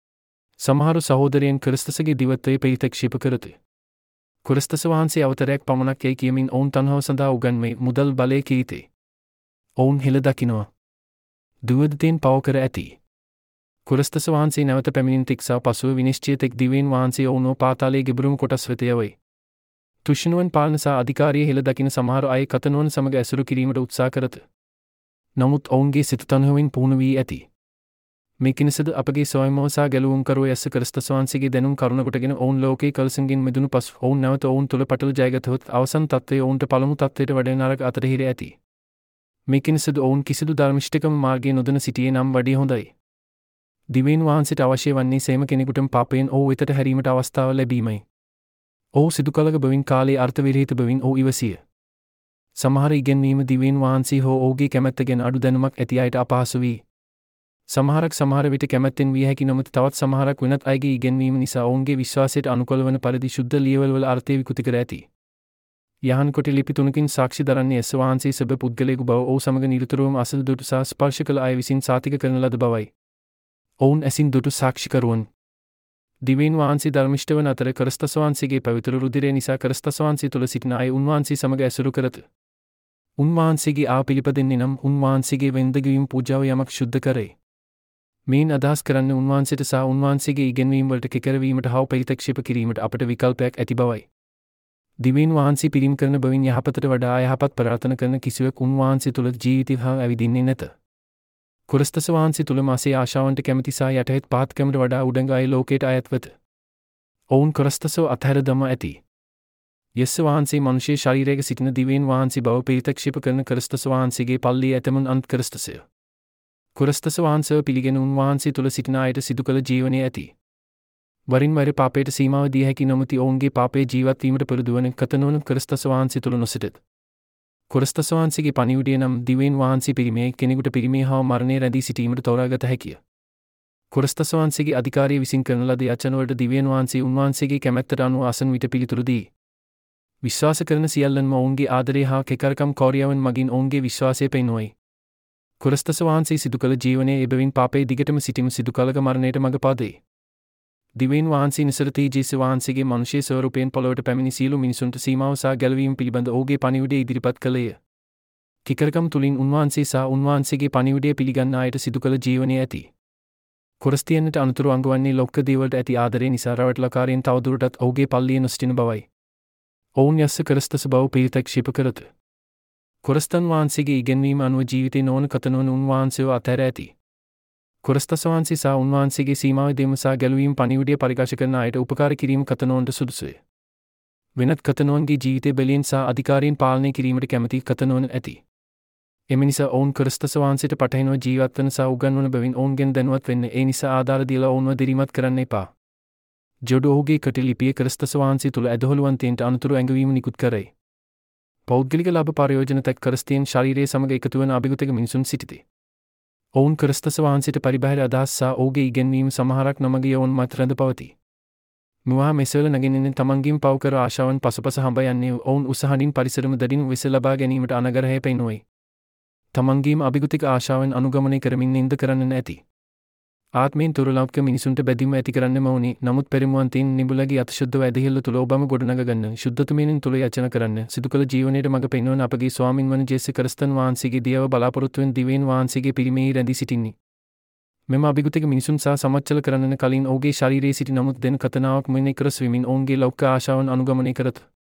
සමහර සහෝදරයන් ක්‍රිස්තුස්ගේ දිවත්වයේ ප්‍රතික්ෂේප කරති. ක්‍රිස්තුස් වහන්සේ අවතරයක් පමණක් යයි කියමින් ඔවුන් තණ්හාව සඳහා උගන්වයි මුදල් බලය කීතේ. ඔවුන් හෙළ දකිනවා. දුවදතෙන් පව කර ඇති. ක්‍රිස්තුස් වහන්සේ නැවත පැමිණෙන තෙක් සහ පසුව විනිශ්චය තෙක් දිවයින් වහන්සේ ඔවුන්ව පාතාලයේ ගෙබරුම් කොටස් වෙත යවයි. තුෂ්ණුවන් පාලන සහ අධිකාරිය හෙළ දකින සමහර අය කතනුවන් සමග ඇසුරු කිරීමට උත්සාහ කරත. නමුත් ඔවුන්ගේ සිත තණ්හාවෙන් පුහුණු වී ඇති. මේකිනසද අපගේ සොයමව සහ ගැලවුම් කරුව යැස ක්‍රිස්තුස් වහන්සේගේ දැනුම් කරුණ කොටගෙන ඔවුන් ලෝකේ කලසංගෙන් මිදුණු පසු ඔවුන් නැවත ඔවුන් තුළ පටල ජයගතහොත් අවසන් තත්ත්වය ඔවුන්ට පළමු තත්ත්වයට වඩා නරක අතරහිර ඇති. මේකිනසද ඔවුන් කිසිදු ධර්මිෂ්ඨකම මාර්ගයේ නොදෙන සිටියේ නම් වඩා හොඳයි. දිවයින් වහන්සේට අවශ්‍ය වන්නේ සෑම කෙනෙකුටම පාපයෙන් ඔහු වෙතට හැරීමට අවස්ථාව ලැබීමයි. ඔහු සිදු කළක බවින් කාලයේ අර්ථ විරහිත බවින් ඔහු ඉවසිය. සමහර ඉගැන්වීම දිවයින් වහන්සේ හෝ ඔහුගේ කැමැත්ත ගැන අඩු දැනුමක් ඇති අයට අපහසු වී. සමහර විට කැමැත්තෙන් විය හැකි නමුත් තවත් සමහරක් වෙනත් අයගේ ඉගැන්වීම නිසා ඔවුන්ගේ විශ්වාසයට අනුකූල වන පරිදි ශුද්ධ ලියවල්වල අර්ථය විකෘති කර ඇති. යහන් කොට ලිපි 3කින් සාක්ෂි දරන්නේ යස වහන්සේ සබ පුද්ගලයෙකු බව ඔහු සමග නිරතුරුවම අසල දුටු සහ ස්පර්ශ කළ අය විසින් සාතික කරන ලද බවයි. ඔවුන් ඇසින් දුටු සාක්ෂිකරුවන්. දිවයින් වහන්සේ ධර්මිෂ්ඨ වන අතර ක්‍රිස්තුස් වහන්සේගේ පවිත්‍ර රුධිරය නිසා ක්‍රිස්තුස් වහන්සේ තුළ සිටින අය උන්වහන්සේ සමග ඇසුරු කරත. උන්වහන්සේගේ ආ පිළිපදින්නේ නම් උන්වහන්සේගේ වෙන්දගවීම පූජාව යමක් ශුද්ධ කරේ. මේන් අදහස් කරන්න උන්වහන්සේට සහ උන්වහන්සේගේ ඉගැන්වීම් වලට කෙකරවීමට හා ප්‍රතික්ෂේප කිරීමට අපට විකල්පයක් ඇති බවයි. දිවයින් වහන්සේ පිරිම් කරන බවින් යහපතට වඩා යහපත් ප්‍රාර්ථනා කරන කිසිවෙක් උන්වහන්සේ තුළ ජීවිතය හා ඇවිදින්නේ නැත. ක්‍රිස්තුස් වහන්සේ තුළ මාසේ ආශාවන්ට කැමති සහ යටහෙත් පහත්කමට වඩා උඩඟයි ලෝකයට අයත් වෙත. ඔවුන් ක්‍රිස්තුස්ව අත්හැර දමා ඇති. යෙස් වහන්සේ මනුෂ්‍ය ශරීරයක සිටින දිවයින් වහන්සේ බව ප්‍රතික්ෂේප කරන ක්‍රිස්තුස් වහන්සේගේ පල්ලියේ ඇතමුන් අන්ත ක්‍රිස්තුස්ය. ක්‍රිස්තුස් වහන්සේව පිළිගෙන උන්වහන්සේ තුළ සිටින අයට සිදු කළ ජීවනය ඇති. වරින් වර පාපයට සීමාව දී හැකි නොමැති ඔවුන්ගේ පාපයේ ජීවත් වීමට පුරුදු වන කතනෝන ක්‍රිස්තුස් වහන්සේ තුළ නොසිටෙත්. ක්‍රිස්තුස් වහන්සේගේ පණිවිඩය නම් දිවයින් වහන්සේ පිරිමේ කෙනෙකුට පිරිමේ හා මරණය රැඳී සිටීමට තෝරාගත හැකිය. ක්‍රිස්තුස් වහන්සේගේ අධිකාරිය විසින් කරන ලද යචනවලට දිවයින් වහන්සේ උන්වහන්සේගේ කැමැත්තට අනුව අසන විට පිළිතුරු දී. විශ්වාස කරන සියල්ලන්ම ඔවුන්ගේ ආදරය හා කෙකරකම් කෞර්යාවන් මගින් ඔවුන්ගේ විශ්වාසය පෙන්වයි. ක්‍රිස්තුස් වහන්සේ සිදු කළ ජීවනයේ එබැවින් පාපයේ දිගටම සිටීම සිදු කළක මරණයට මඟ පාදේ. දිවයින් වහන්සේ නිසර තේජස් වහන්සේගේ මනුෂ්‍ය ස්වරූපයෙන් පොළොවට පැමිණි සියලු මිනිසුන්ට සීමාව සහ ගැලවීම පිළිබඳ ඔහුගේ පණිවිඩය ඉදිරිපත් කළේය. කිකරකම් තුලින් උන්වහන්සේ සහ උන්වහන්සේගේ පණිවිඩය පිළිගන්න අයට සිදු කළ ජීවනය ඇති. ක්‍රිස්තියානිට අනුතුරු අංගවන්නේ ලෝක දේවල්ට ඇති ආදරය නිසා රවට්ලකාරයන් තවදුරටත් ඔහුගේ පල්ලියේ නොසිටින බවයි. ඔවුන් යස්ස ක්‍රිස්තුස් බව ප්‍රතික්ෂේප කරත. ක්‍රිස්තන් වහන්සේගේ ඉගැන්වීම අනුව ජීවිතේ නොවන කතනෝන උන්වහන්සේව අත්හැර ඇති. ක්‍රිස්තුස් වහන්සේ සහ උන්වහන්සේගේ සීමාව දෙම සහ ගැලවීම පණිවිඩය පරිකාශ කරන අයට උපකාර කිරීම කතනෝන්ට සුදුසුය. වෙනත් කතනෝන්ගේ ජීවිතය බැලියෙන් සහ අධිකාරීන් පාලනය කිරීමට කැමති කතනෝන ඇති. එම නිසා ඔවුන් ක්‍රිස්තුස් වහන්සේට පටහැනිව ජීවත් වන සහ උගන්වන බැවින් ඔවුන්ගෙන් දැනුවත් වෙන්න ඒ නිසා ආධාර දීලා ඔවුන්ව දිරිමත් කරන්න එපා. ජොඩු ඔහුගේ කටලිපිය ක්‍රිස්තුස් වහන්සේ තුළ ඇදහොළුවන්තයන්ට අනුතුරු ඇඟවීම නිකුත් කරයි. පෞද්ගලික ලාභ ප්‍රයෝජන තැක් ක්‍රිස්තියන් ශරීරයේ සමග එකතු වන අභිගතක මිනිසුන් සිටිති. ඔවුන් ක්‍රිස්තුස් වහන්සේට පරිබාහිර අදහස් සහ ඔහුගේ ඉගැන්වීම සමහරක් නොමග යවුන් මත රැඳ පවතී. මුවා මෙසවල නැගෙනෙන තමන්ගේම පව් කර ආශාවන් පසුපස හඹ යන්නේ ඔවුන් උසහනින් පරිසරම දඩින් වෙස ලබා ගැනීමට අනගරහය පෙන්වයි. තමන්ගේම අභිගතික ආශාවන් අනුගමනය කරමින් නින්ද කරන්න නැති. ආත්මයෙන් තුරලව්ක මිනිසුන්ට බැඳීම ඇති කරන්න මවුනි. නමුත් පෙරමුවන්තයින් නිබුලගේ අතශුද්ධව ඇදහිල්ල තුල ඔබම ගොඩනගගන්න ශුද්ධතුමෙනින් තුල යචන කරන්න සිදු කළ ජීවනයේ මඟ පෙන්වන අපගේ ස්වාමින් වන ජේසුස් ක්‍රිස්තුන් වහන්සේගේ දියව බලාපොරොත්තු වෙන දිවයින් වහන්සේගේ පිරිමේ රැඳී සිටින්නේ. මෙම අභිගතික මිනිසුන් සහ සමච්චල කරන්න කලින් ඔහුගේ ශරීරයේ සිටි නමුත් දෙන කතනාවක් මෙන්න කර ස්විමින් ඔවුන්ගේ ලෞකික ආශාවන් අනුගමනය කරත.